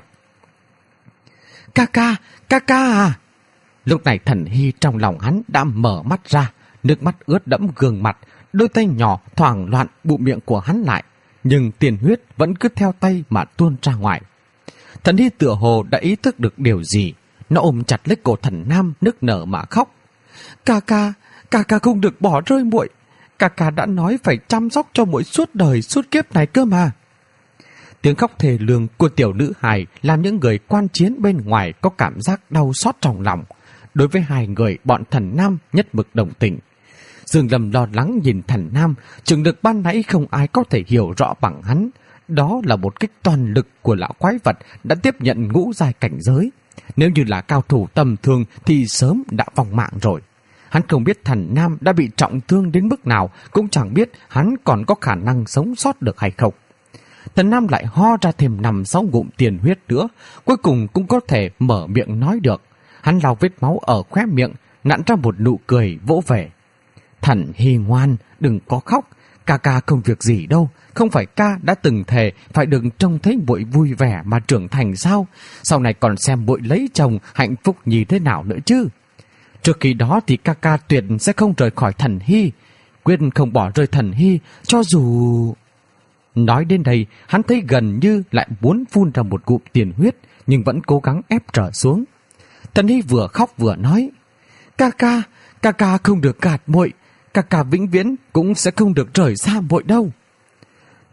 Ca à! Lúc này thần Hy trong lòng hắn đã mở mắt ra, nước mắt ướt đẫm gương mặt, đôi tay nhỏ thoảng loạn bụng miệng của hắn lại, nhưng tiền huyết vẫn cứ theo tay mà tuôn ra ngoài. Thần Hy tựa hồ đã ý thức được điều gì, nó ôm chặt lấy cổ thần Nam nức nở mà khóc. Ca không được bỏ rơi muội. Ca đã nói phải chăm sóc cho muội suốt đời suốt kiếp này cơ mà. Tiếng khóc thề lương của tiểu nữ hài làm những người quan chiến bên ngoài có cảm giác đau xót trong lòng. Đối với hai người, bọn thần Nam nhất mực đồng tình. Dương Lâm lo lắng nhìn thần Nam, trường lực ban nãy không ai có thể hiểu rõ bằng hắn. Đó là một kích toàn lực của lão quái vật đã tiếp nhận ngũ giai cảnh giới. Nếu như là cao thủ tầm thường thì sớm đã vong mạng rồi. Hắn không biết thần Nam đã bị trọng thương đến mức nào, cũng chẳng biết hắn còn có khả năng sống sót được hay không. Thần Nam lại ho ra thêm 5-6 ngụm tiền huyết nữa, cuối cùng cũng có thể mở miệng nói được. Hắn lau vết máu ở khóe miệng, nặn ra một nụ cười vỗ về. Thần Hy ngoan, đừng có khóc, ca không việc gì đâu. Không phải ca đã từng thề phải đừng trông thấy muội vui vẻ mà trưởng thành sao? Sau này còn xem muội lấy chồng hạnh phúc như thế nào nữa chứ? Trước khi đó thì ca tuyệt sẽ không rời khỏi thần Hy, quyết không bỏ rơi thần Hy, cho dù... Nói đến đây, hắn thấy gần như lại muốn phun ra một ngụm tiền huyết, nhưng vẫn cố gắng ép trở xuống. Thần Hy vừa khóc vừa nói: Ca không được gạt muội, ca vĩnh viễn cũng sẽ không được rời xa muội đâu.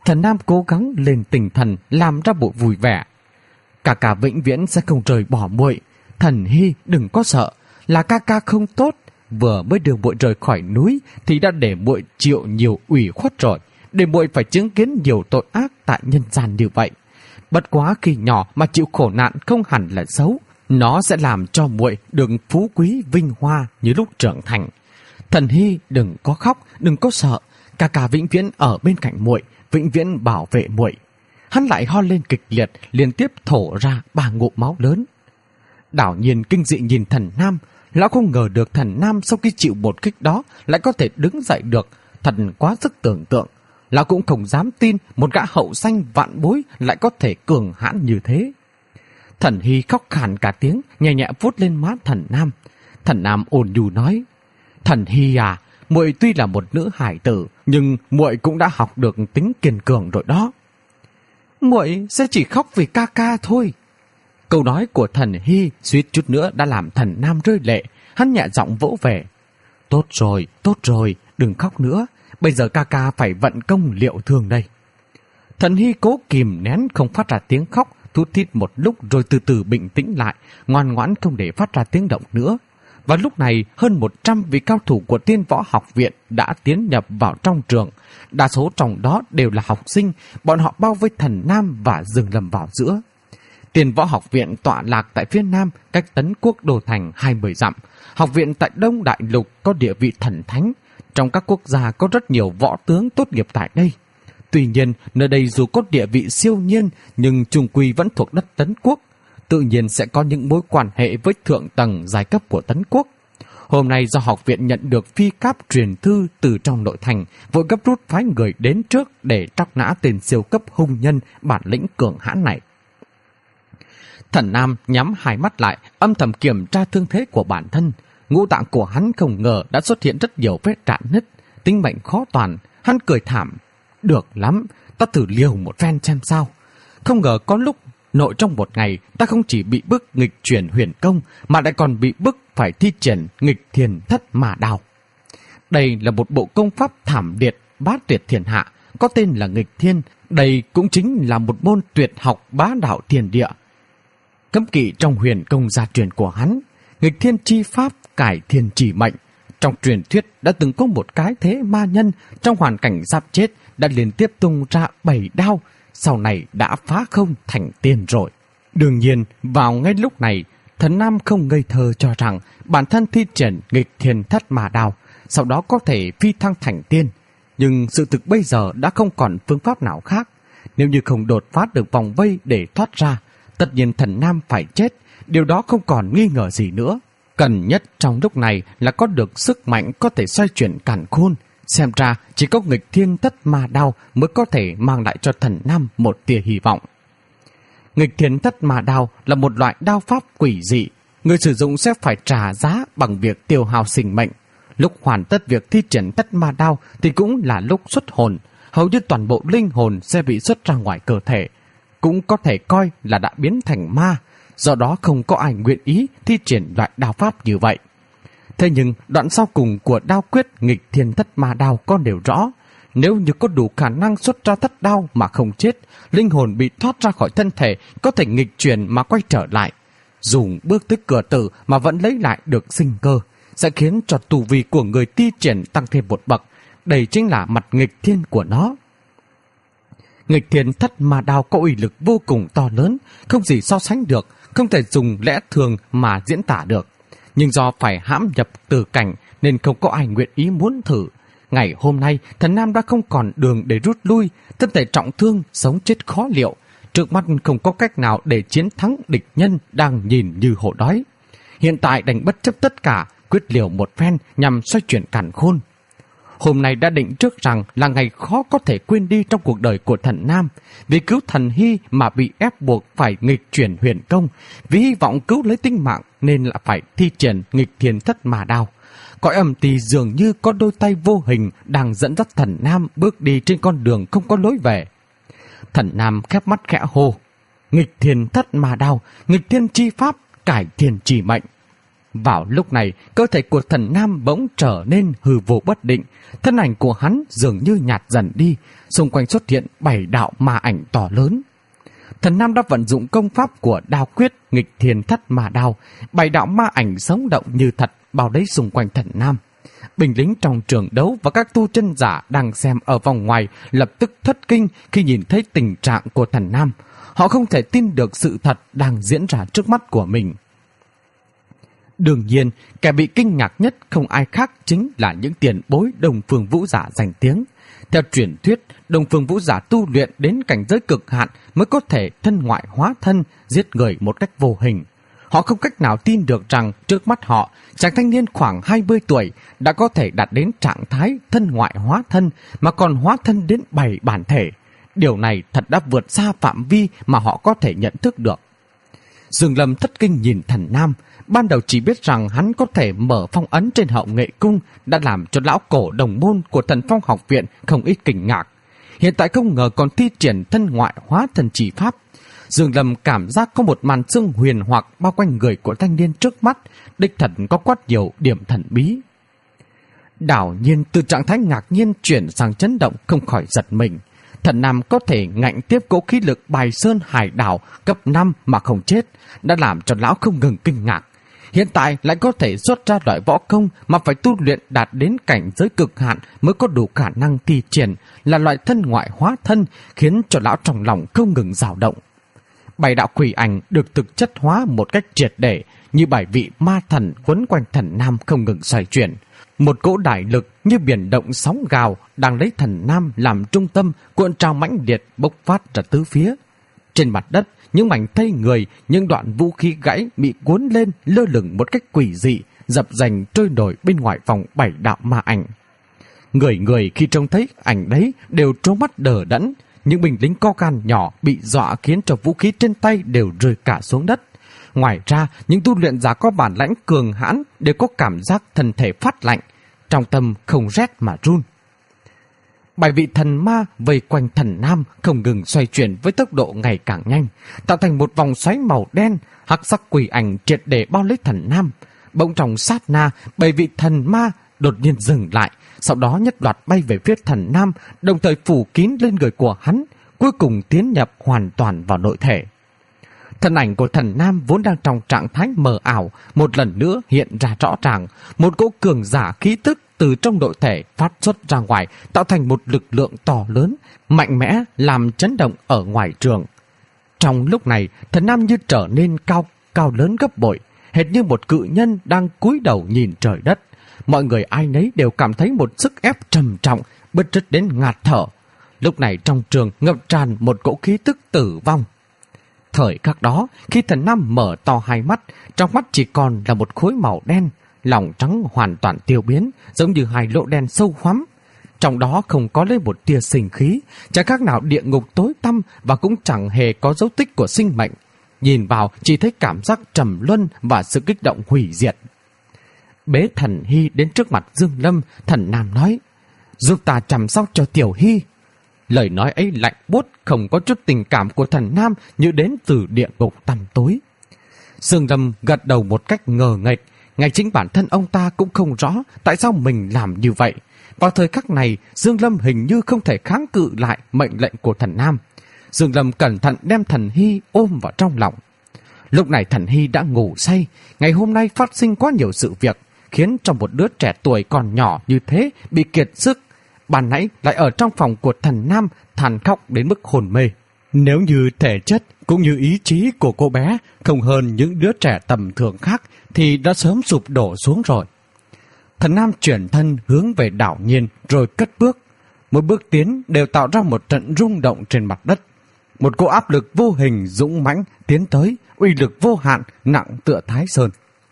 Thần Nam cố gắng lên tinh thần làm ra bộ vui vẻ. Ca ca vĩnh viễn sẽ không rời bỏ muội. Thần Hy đừng có sợ, là ca ca không tốt, vừa mới đưa muội rời khỏi núi thì đã để muội chịu nhiều ủy khuất rồi, để muội phải chứng kiến nhiều tội ác tại nhân gian như vậy. Bất quá khi nhỏ mà chịu khổ nạn không hẳn là xấu, nó sẽ làm cho muội được phú quý vinh hoa như lúc trưởng thành. Thần Hy đừng có khóc, đừng có sợ, ca ca vĩnh viễn ở bên cạnh muội, vĩnh viễn bảo vệ muội. Hắn lại ho lên kịch liệt, liên tiếp thổ ra 3 ngụm máu lớn. Đảo Nhiên kinh dị nhìn Thần Nam, lão không ngờ được Thần Nam sau khi chịu một kích đó lại có thể đứng dậy được, thật quá sức tưởng tượng. Lão cũng không dám tin một gã hậu sanh vạn bối lại có thể cường hãn như thế. Thần Hy khóc khàn cả tiếng, nhẹ nhẹ vuốt lên má Thần Nam. Thần Nam ôn nhu nói: Thần Hy à, muội tuy là một nữ hải tử, nhưng muội cũng đã học được tính kiên cường rồi đó. Muội sẽ chỉ khóc vì ca ca thôi. Câu nói của Thần Hy suýt chút nữa đã làm Thần Nam rơi lệ. Hắn nhẹ giọng vỗ về: tốt rồi, đừng khóc nữa. Bây giờ ca ca phải vận công liệu thương đây. Thần Hy cố kìm nén không phát ra tiếng khóc, thút thít một lúc rồi từ từ bình tĩnh lại, ngoan ngoãn không để phát ra tiếng động nữa. Và lúc này hơn 100 vị cao thủ của Tiên Võ Học Viện đã tiến nhập vào trong trường. Đa số trong đó đều là học sinh, bọn họ bao vây Thần Nam và dừng lầm vào giữa. Tiên Võ Học Viện tọa lạc tại phía nam, cách Tấn Quốc đô thành 20 dặm. Học viện tại Đông Đại Lục có địa vị thần thánh. Trong các quốc gia có rất nhiều võ tướng tốt nghiệp tại đây. Tuy nhiên, nơi đây dù có địa vị siêu nhiên, nhưng chung quy vẫn thuộc đất Tấn Quốc. Tự nhiên sẽ có những mối quan hệ với thượng tầng giai cấp của Tấn Quốc. Hôm nay do học viện nhận được phi cáp truyền thư từ trong nội thành, vội gấp rút phái người đến trước để tróc nã tên siêu cấp hung nhân bản lĩnh cường hãn này. Thần Nam nhắm hai mắt lại, âm thầm kiểm tra thương thế của bản thân. Ngũ tạng của hắn không ngờ đã xuất hiện rất nhiều vết rạn nứt, tính mệnh khó toàn. Hắn cười thảm: được lắm, ta thử liều một phen xem sao. Không ngờ có lúc nội trong một ngày ta không chỉ bị bức nghịch chuyển huyền công mà lại còn bị bức phải thi triển nghịch thiền thất mà đào. Đây là một bộ công pháp thảm liệt bát tuyệt thiên hạ, có tên là nghịch thiên. Đây cũng chính là một môn tuyệt học bá đạo thiên địa, cấm kỵ trong huyền công gia truyền của hắn. Nghịch thiên chi pháp cải thiên chỉ mệnh. Trong truyền thuyết đã từng có một cái thế ma nhân trong hoàn cảnh giáp chết đã liên tiếp tung ra 7 đao, sau này đã phá không thành tiên rồi. Đương nhiên, vào ngay lúc này, Thần Nam không ngây thơ cho rằng bản thân thi triển nghịch thiên thất mà đao, sau đó có thể phi thăng thành tiên. Nhưng sự thực bây giờ đã không còn phương pháp nào khác. Nếu như không đột phá được vòng vây để thoát ra, tất nhiên Thần Nam phải chết, điều đó không còn nghi ngờ gì nữa. Cần nhất trong lúc này là có được sức mạnh có thể xoay chuyển càn khôn. Xem ra chỉ có nghịch thiên thất ma đao mới có thể mang lại cho Thần Nam một tia hy vọng. Nghịch thiên thất ma đao là một loại đao pháp quỷ dị. Người sử dụng sẽ phải trả giá bằng việc tiêu hao sinh mệnh. Lúc hoàn tất việc thi triển thất ma đao thì cũng là lúc xuất hồn. Hầu như toàn bộ linh hồn sẽ bị xuất ra ngoài cơ thể. Cũng có thể coi là đã biến thành ma. Do đó không có ai nguyện ý thi triển loại đao pháp như vậy. Thế nhưng đoạn sau cùng của đao quyết nghịch thiên thất ma đao có nêu rõ, nếu như có đủ khả năng xuất ra thất đao mà không chết, linh hồn bị thoát ra khỏi thân thể có thể nghịch chuyển mà quay trở lại. Dùng bước tới cửa tử mà vẫn lấy lại được sinh cơ, sẽ khiến cho tu vi của người thi triển tăng thêm một bậc. Đây chính là mặt nghịch thiên của nó. Nghịch thiên thất ma đao có uy lực vô cùng to lớn, không gì so sánh được, không thể dùng lẽ thường mà diễn tả được. Nhưng do phải hãm nhập tử cảnh nên không có ai nguyện ý muốn thử. Ngày hôm nay, Thần Nam đã không còn đường để rút lui, thân thể trọng thương, sống chết khó liệu. Trước mắt không có cách nào để chiến thắng địch nhân đang nhìn như hổ đói. Hiện tại đành bất chấp tất cả, quyết liều một phen nhằm xoay chuyển càn khôn. Hôm nay đã định trước rằng là ngày khó có thể quên đi trong cuộc đời của Thần Nam. Vì cứu Thần Hy mà bị ép buộc phải nghịch chuyển huyền công, vì hy vọng cứu lấy tính mạng nên lại phải thi triển nghịch thiên thất mà đao. Cõi âm ti dường như có đôi tay vô hình đang dẫn dắt Thần Nam bước đi trên con đường không có lối về. Thần Nam khép mắt khẽ hô: nghịch thiên thất mà đao, nghịch thiên chi pháp, cải thiên chỉ mệnh. Vào lúc này, cơ thể của Thần Nam bỗng trở nên hư vô bất định, thân ảnh của hắn dường như nhạt dần đi, xung quanh xuất hiện 7 đạo ma ảnh to lớn. Thần Nam đã vận dụng công pháp của đao quyết nghịch thiên thất ma đao, 7 đạo ma ảnh sống động như thật bao lấy xung quanh Thần Nam. Binh lính trong trường đấu và các tu chân giả đang xem ở vòng ngoài lập tức thất kinh khi nhìn thấy tình trạng của Thần Nam. Họ không thể tin được sự thật đang diễn ra trước mắt của mình. Đương nhiên, kẻ bị kinh ngạc nhất không ai khác chính là những tiền bối Đông Phương Vũ Giả danh tiếng. Theo truyền thuyết, Đông Phương Vũ Giả tu luyện đến cảnh giới cực hạn mới có thể thân ngoại hóa thân, giết người một cách vô hình. Họ không cách nào tin được rằng trước mắt họ, chàng thanh niên khoảng 20 tuổi đã có thể đạt đến trạng thái thân ngoại hóa thân mà còn hóa thân đến 7 bản thể. Điều này thật đã vượt xa phạm vi mà họ có thể nhận thức được. Dương Lâm thất kinh nhìn Thần Nam, ban đầu chỉ biết rằng hắn có thể mở phong ấn trên Hậu Nghệ Cung đã làm cho lão cổ đồng môn của Thần Phong học viện không ít kinh ngạc. Hiện tại không ngờ còn thi triển thân ngoại hóa thần chỉ pháp. Dương Lâm cảm giác có một màn sương huyền hoặc bao quanh người của thanh niên trước mắt, đích thật có quá nhiều điểm thần bí. Đảo nhiên từ trạng thái ngạc nhiên chuyển sang chấn động không khỏi giật mình. Thần Nam có thể ngạnh tiếp cỗ khí lực Bài Sơn Hải Đảo cấp 5 mà không chết, đã làm cho lão không ngừng kinh ngạc. Hiện tại lại có thể xuất ra loại võ công mà phải tu luyện đạt đến cảnh giới cực hạn mới có đủ khả năng thi triển, là loại thân ngoại hóa thân, khiến cho lão trong lòng không ngừng dao động. 7 đạo quỷ ảnh được thực chất hóa một cách triệt để, như 7 vị ma thần quấn quanh Thần Nam không ngừng xoay chuyển. Một cỗ đại lực như biển động sóng gào đang lấy Thần Nam làm trung tâm, cuộn trào mãnh liệt bốc phát ra tứ phía. Trên mặt đất, những mảnh thây người, những đoạn vũ khí gãy bị cuốn lên lơ lửng một cách quỷ dị, dập dành trôi nổi bên ngoài vòng 7 đạo ma ảnh. Người khi trông thấy ảnh đấy đều trố mắt đờ đẫn. Những binh lính co gan nhỏ bị dọa khiến cho vũ khí trên tay đều rơi cả xuống đất. Ngoài ra, những tu luyện giả có bản lãnh cường hãn đều có cảm giác thân thể phát lạnh, trong tâm không rét mà run. 7 vị thần ma vây quanh Thần Nam không ngừng xoay chuyển với tốc độ ngày càng nhanh, tạo thành một vòng xoáy màu đen, hắc sắc quỷ ảnh triệt để bao lấy Thần Nam. Bỗng trong sát na, 7 vị thần ma đột nhiên dừng lại, sau đó nhất loạt bay về phía Thần Nam, đồng thời phủ kín lên người của hắn, cuối cùng tiến nhập hoàn toàn vào nội thể. Thân ảnh của Thần Nam vốn đang trong trạng thái mờ ảo, một lần nữa hiện ra rõ ràng, một cỗ cường giả khí tức từ trong nội thể phát xuất ra ngoài, tạo thành một lực lượng to lớn, mạnh mẽ làm chấn động ở ngoài trường. Trong lúc này, Thần Nam như trở nên cao lớn gấp bội, hệt như một cự nhân đang cúi đầu nhìn trời đất. Mọi người ai nấy đều cảm thấy một sức ép trầm trọng, bứt rứt đến ngạt thở. Lúc này trong trường ngập tràn một cỗ khí tức tử vong. Thời khắc đó, khi Thần Nam mở to hai mắt, trong mắt chỉ còn là một khối màu đen, lòng trắng hoàn toàn tiêu biến, giống như hai lỗ đen sâu hoắm. Trong đó không có lấy một tia sinh khí, chẳng khác nào địa ngục tối tăm và cũng chẳng hề có dấu tích của sinh mệnh. Nhìn vào chỉ thấy cảm giác trầm luân và sự kích động hủy diệt. Bế Thần Hy đến trước mặt Dương Lâm, Thần Nam nói: "Giúp ta chăm sóc cho Tiểu Hy." Lời nói ấy lạnh buốt, không có chút tình cảm của Thần Nam như đến từ địa ngục tăm tối. Dương Lâm gật đầu một cách ngờ nghệch, ngay chính bản thân ông ta cũng không rõ tại sao mình làm như vậy. Vào thời khắc này, Dương Lâm hình như không thể kháng cự lại mệnh lệnh của Thần Nam. Dương Lâm cẩn thận đem Thần Hy ôm vào trong lòng. Lúc này Thần Hy đã ngủ say. Ngày hôm nay phát sinh quá nhiều sự việc, khiến cho một đứa trẻ tuổi còn nhỏ như thế bị kiệt sức. Ban nãy lại ở trong phòng của Thần Nam than khóc đến mức hồn mê. Nếu như thể chất cũng như ý chí của cô bé không hơn những đứa trẻ tầm thường khác thì đã sớm sụp đổ xuống rồi. Thần Nam chuyển thân hướng về Đảo Nhiên rồi cất bước. Mỗi bước tiến đều tạo ra một trận rung động trên mặt đất. Một cỗ áp lực vô hình dũng mãnh tiến tới, uy lực vô hạn, nặng tựa Thái Sơn.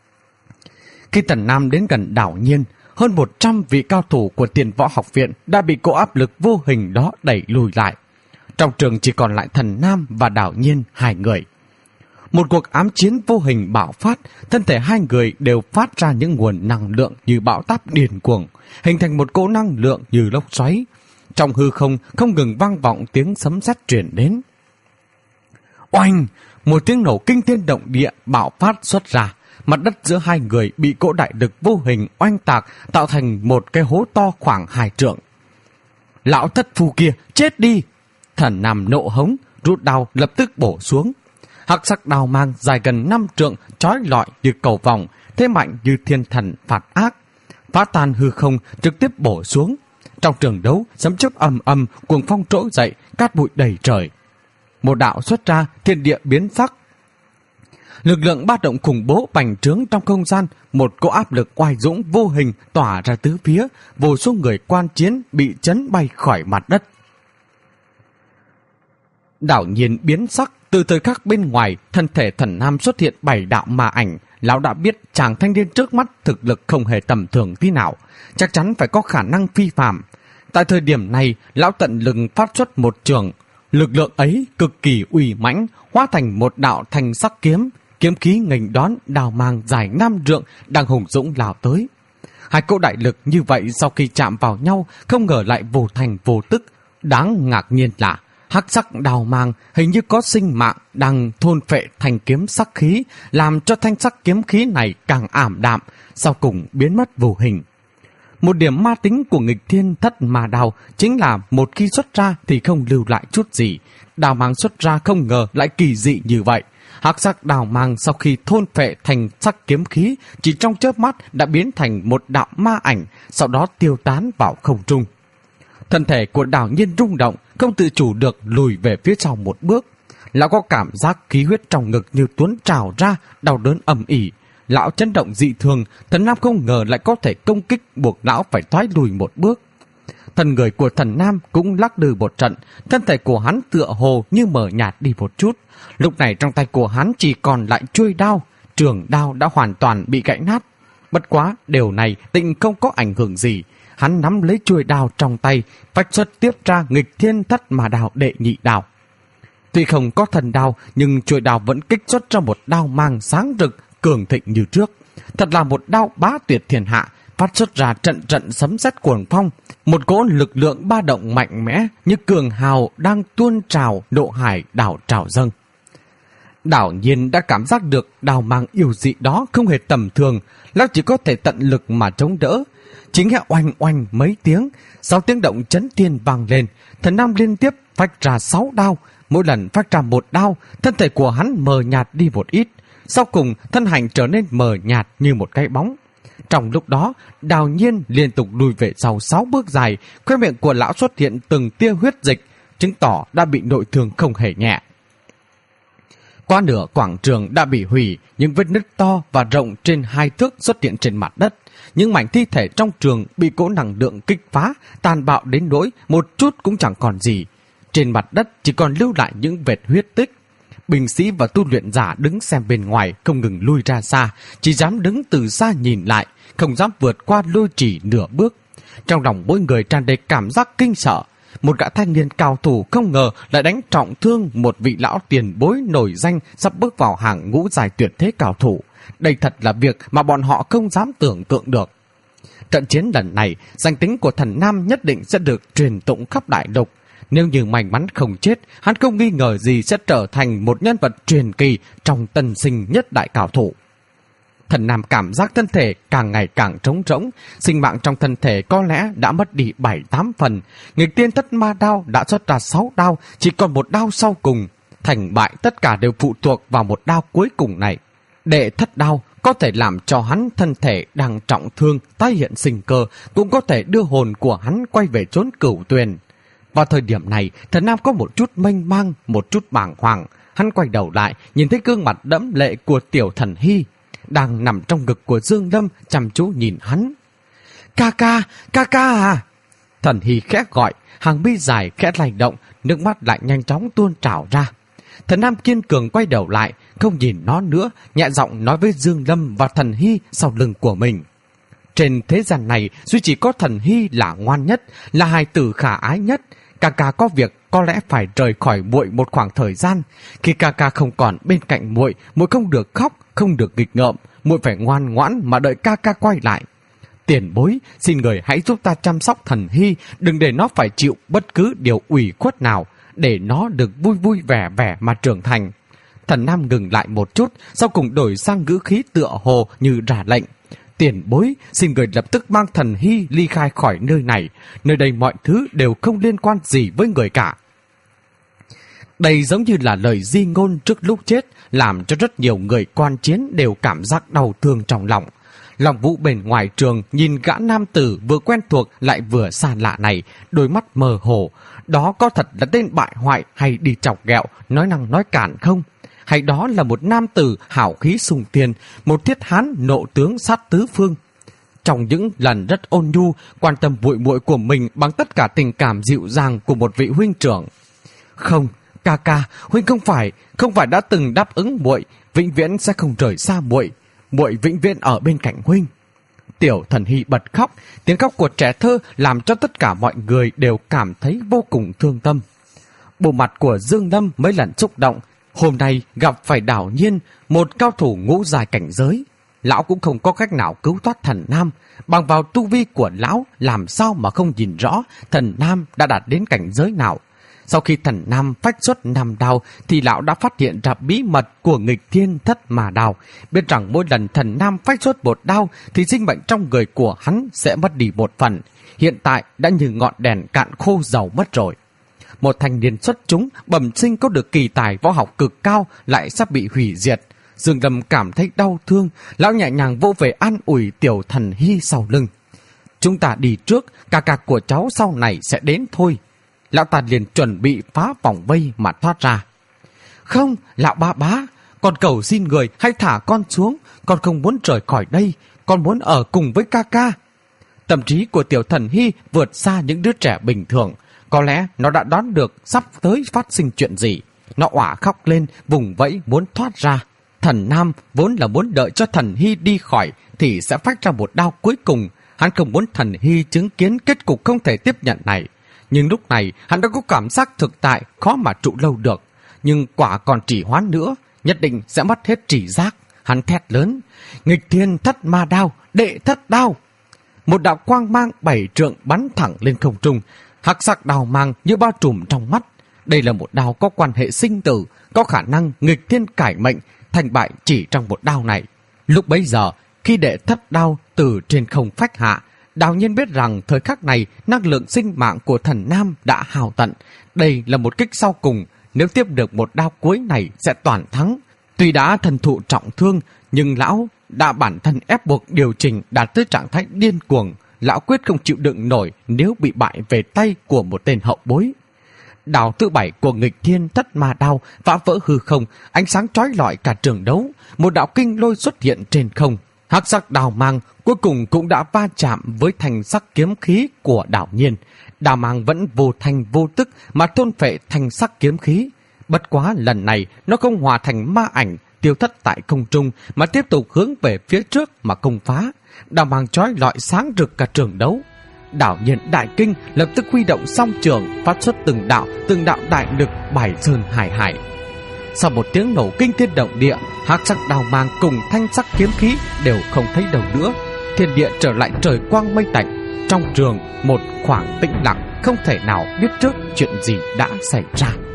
Khi Thần Nam đến gần Đảo Nhiên, hơn 100 vị cao thủ của Tiền Võ Học Viện đã bị cỗ áp lực vô hình đó đẩy lùi lại. Trong trường chỉ còn lại Thần Nam và Đảo Nhiên 2 người. Một cuộc ám chiến vô hình bạo phát, thân thể 2 người đều phát ra những nguồn năng lượng như bão táp điên cuồng, hình thành một cỗ năng lượng như lốc xoáy. Trong hư không không ngừng vang vọng tiếng sấm sét truyền đến. Oanh! Một tiếng nổ kinh thiên động địa bạo phát xuất ra. mặt đất giữa hai người bị cỗ đại lực vô hình oanh tạc, tạo thành một cái hố to khoảng 2 trượng. Lão thất phu kia, chết đi! Thần Nam nộ hống, rút đao lập tức bổ xuống. Hắc sắc đao mang dài gần 5 trượng, chói lọi như cầu vòng, thế mạnh như thiên thần phạt ác. Phá tan hư không, trực tiếp bổ xuống. Trong trường đấu, sấm chớp ầm ầm, cuồng phong trỗi dậy, cát bụi đầy trời. Một đạo xuất ra, thiên địa biến sắc. Lực lượng ba động khủng bố bành trướng trong không gian, một cỗ áp lực oai dũng vô hình tỏa ra tứ phía, vô số người quan chiến bị chấn bay khỏi mặt đất. Đảo Nhiên biến sắc, từ thời khắc bên ngoài, thân thể Thần Nam xuất hiện 7 đạo ma ảnh. Lão đã biết chàng thanh niên trước mắt thực lực không hề tầm thường tí nào, chắc chắn phải có khả năng phi phàm. Tại thời điểm này, lão tận lực phát xuất một trường, lực lượng ấy cực kỳ uy mãnh, hóa thành một đạo thanh sắc kiếm, kiếm khí nghênh đón đào mang dài 5 trượng đang hùng dũng lao tới. Hai cỗ đại lực như vậy sau khi chạm vào nhau, không ngờ lại vô thành vô tức. Đáng ngạc nhiên là hắc sắc đào mang hình như có sinh mạng đang thôn phệ thanh kiếm sắc khí, làm cho thanh sắc kiếm khí này càng ảm đạm, sau cùng biến mất vô hình. Một điểm ma tính của nghịch thiên thất ma đao chính là một khi xuất ra thì không lưu lại chút gì. Đào mang xuất ra không ngờ lại kỳ dị như vậy. Hắc sắc đào mang sau khi thôn phệ thành sắc kiếm khí, chỉ trong chớp mắt đã biến thành một đạo ma ảnh, sau đó tiêu tán vào không trung. Thân thể của Đảo Nhiên rung động, không tự chủ được lùi về phía sau một bước. Lão có cảm giác khí huyết trong ngực như tuôn trào ra, đau đớn ầm ỉ. Lão chấn động dị thường, Thần Nam không ngờ lại có thể công kích, buộc lão phải thoái lùi một bước. Thần người của Thần Nam cũng lắc lư một trận, thân thể của hắn tựa hồ như mờ nhạt đi một chút. Lúc này trong tay của hắn chỉ còn lại chuôi đao, trường đao đã hoàn toàn bị gãy nát. Bất quá, điều này định không có ảnh hưởng gì. Hắn nắm lấy chuôi đao trong tay, vạch xuất tiếp ra nghịch thiên thất ma đao đệ nhị đao. Tuy không có thần đao, nhưng chuôi đao vẫn kích xuất ra một đao mang sáng rực, cường thịnh như trước. Thật là một đao bá tuyệt thiên hạ, phát xuất ra trận trận sấm sét cuồng phong. Một cỗ lực lượng ba động mạnh mẽ như cường hào đang tuôn trào độ hải đảo trào dâng. Đảo Nhiên đã cảm giác được đao mang yêu dị đó không hề tầm thường, lão chỉ có thể tận lực mà chống đỡ. Chỉ nghe oanh oanh mấy tiếng, 6 tiếng động chấn thiên vang lên. Thần Nam liên tiếp phách ra 6 đao, mỗi lần phách ra một đao, thân thể của hắn mờ nhạt đi một ít. Sau cùng, thân hành trở nên mờ nhạt như một cái bóng. Trong lúc đó, Đào Nhiên liên tục lùi về sau 6 bước dài, khóe miệng của lão xuất hiện từng tia huyết dịch, chứng tỏ đã bị nội thương không hề nhẹ. Qua nửa quảng trường đã bị hủy, những vết nứt to và rộng trên 2 thước xuất hiện trên mặt đất. Những mảnh thi thể trong trường bị cỗ năng lượng kích phá, tàn bạo đến nỗi một chút cũng chẳng còn gì. Trên mặt đất chỉ còn lưu lại những vệt huyết tích. Binh sĩ và tu luyện giả đứng xem bên ngoài không ngừng lui ra xa, chỉ dám đứng từ xa nhìn lại, không dám vượt qua lôi chỉ nửa bước. Trong lòng mỗi người tràn đầy cảm giác kinh sợ. Một gã thanh niên cao thủ không ngờ lại đánh trọng thương một vị lão tiền bối nổi danh sắp bước vào hàng ngũ giải tuyệt thế cao thủ. Đây thật là việc mà bọn họ không dám tưởng tượng được. Trận chiến lần này, danh tính của Thần Nam nhất định sẽ được truyền tụng khắp đại lục. Nếu như may mắn không chết, hắn không nghi ngờ gì sẽ trở thành một nhân vật truyền kỳ trong tân sinh nhất đại cao thủ. Thần Nam cảm giác thân thể càng ngày càng trống rỗng, sinh mạng trong thân thể có lẽ đã mất đi 7-8 phần. Nghịch tiên thất ma đao đã xuất ra 6 đao, chỉ còn một đao sau cùng. Thành bại tất cả đều phụ thuộc vào một đao cuối cùng này. Đệ thất đao có thể làm cho hắn thân thể đang trọng thương tái hiện sinh cơ, cũng có thể đưa hồn của hắn quay về chốn cửu tuyền. Vào thời điểm này, Thần Nam có một chút mênh mang, một chút bàng hoàng. Hắn quay đầu lại, nhìn thấy gương mặt đẫm lệ của Tiểu Thần Hy đang nằm trong ngực của Dương Lâm, chăm chú nhìn hắn. Ca ca à! Thần Hy khẽ gọi, hàng mi dài khẽ lay động, nước mắt lại nhanh chóng tuôn trào ra. Thần Nam kiên cường quay đầu lại, không nhìn nó nữa, nhẹ giọng nói với Dương Lâm và Thần Hy sau lưng của mình. Trên thế gian này, duy chỉ có Thần Hy là ngoan nhất, là hài tử khả ái nhất. Ca ca có việc có lẽ phải rời khỏi muội một khoảng thời gian. Khi ca ca không còn bên cạnh muội, muội không được khóc, không được nghịch ngợm, muội phải ngoan ngoãn mà đợi ca ca quay lại. Tiền bối, xin người hãy giúp ta chăm sóc Thần Hy, đừng để nó phải chịu bất cứ điều ủy khuất nào, để nó được vui vui vẻ vẻ mà trưởng thành. Thần Nam ngừng lại một chút, sau cùng đổi sang ngữ khí tựa hồ như ra lệnh. Tiền bối, xin người lập tức mang Thần Hy ly khai khỏi nơi này. Nơi đây mọi thứ đều không liên quan gì với người cả. Đây giống như là lời di ngôn trước lúc chết, làm cho rất nhiều người quan chiến đều cảm giác đau thương trong lòng. Lòng Vũ bên ngoài trường nhìn gã nam tử vừa quen thuộc lại vừa xa lạ này, đôi mắt mơ hồ. Đó có thật là tên bại hoại hay đi chọc ghẹo, nói năng nói cản không? Hay đó là một nam tử hảo khí sùng tiền, một thiết hán nộ tướng sát tứ phương? Trong những lần rất ôn nhu, quan tâm muội muội của mình bằng tất cả tình cảm dịu dàng của một vị huynh trưởng. Không, ca ca, huynh không phải đã từng đáp ứng muội, vĩnh viễn sẽ không rời xa muội. Muội vĩnh viễn ở bên cạnh huynh. Tiểu Thần Hy bật khóc, tiếng khóc của trẻ thơ làm cho tất cả mọi người đều cảm thấy vô cùng thương tâm. Bộ mặt của Dương Lâm mấy lần xúc động, hôm nay gặp phải Đào Nhiên, một cao thủ ngũ giai cảnh giới. Lão cũng không có cách nào cứu thoát Thần Nam, bằng vào tu vi của lão làm sao mà không nhìn rõ Thần Nam đã đạt đến cảnh giới nào. Sau khi Thần Nam phách xuất 5 đao thì lão đã phát hiện ra bí mật của nghịch thiên thất mà đao, biết rằng mỗi lần Thần Nam phách xuất 1 đao thì sinh mệnh trong người của hắn sẽ mất đi 1 phần. Hiện tại đã như ngọn đèn cạn khô dầu mất rồi. Một thanh niên xuất chúng bẩm sinh có được kỳ tài võ học cực cao lại sắp bị hủy diệt. Dương Lâm cảm thấy đau thương, lão nhẹ nhàng vỗ về an ủi Tiểu Thần Hy sau lưng. Chúng ta đi trước, ca của cháu sau này sẽ đến thôi. Lão ta liền chuẩn bị phá vòng vây mà thoát ra. Không, lão ba bá, con cầu xin người hãy thả con xuống, con không muốn rời khỏi đây, con muốn ở cùng với ca. Tâm trí của Tiểu Thần Hy vượt xa những đứa trẻ bình thường, có lẽ nó đã đoán được sắp tới phát sinh chuyện gì. Nó òa khóc lên, vùng vẫy muốn thoát ra. Thần Nam vốn là muốn đợi cho Thần Hy đi khỏi thì sẽ phách ra một đao cuối cùng. Hắn không muốn Thần Hy chứng kiến kết cục không thể tiếp nhận này. Nhưng lúc này hắn đã có cảm giác thực tại khó mà trụ lâu được. Nhưng quả còn trì hoãn nữa, nhất định sẽ mất hết trí giác. Hắn thét lớn, nghịch thiên thất ma đao, đệ thất đao. Một đạo quang mang 7 trượng bắn thẳng lên không trung, hắc sắc đao mang như bao trùm trong mắt. Đây là một đao có quan hệ sinh tử, có khả năng nghịch thiên cải mệnh, thành bại chỉ trong một đao này. Lúc bấy giờ, khi đệ thất đao từ trên không phách hạ, Đào Nhiên biết rằng thời khắc này năng lượng sinh mạng của Thần Nam đã hao tận. Đây là một kích sau cùng, nếu tiếp được một đao cuối này sẽ toàn thắng. Tuy đã thần thụ trọng thương, nhưng lão đã bản thân ép buộc điều chỉnh đạt tới trạng thái điên cuồng. Lão quyết không chịu đựng nổi nếu bị bại về tay của một tên hậu bối. Đao thứ 7 của nghịch thiên thất ma đao phá vỡ hư không, ánh sáng chói lọi cả trường đấu. Một đạo kinh lôi xuất hiện trên không. Hắc sắc đao mang cuối cùng cũng đã va chạm với thanh sắc kiếm khí của Đào Nhiên. Đao mang vẫn vô thanh vô tức mà thôn phệ thanh sắc kiếm khí. Bất quá lần này nó không hòa thành ma ảnh tiêu thất tại không trung mà tiếp tục hướng về phía trước mà công phá. Đao mang chói lọi sáng rực cả trường đấu. Đào Nhiên đại kinh, lập tức huy động song trường phát xuất từng đạo đại lực bài sơn hải hải. Sau một tiếng nổ kinh thiên động địa, hắc sắc đao mang cùng thanh sắc kiếm khí đều không thấy đâu nữa. Thiên địa trở lại trời quang mây tạnh. Trong trường một khoảng tĩnh lặng, không thể nào biết trước chuyện gì đã xảy ra.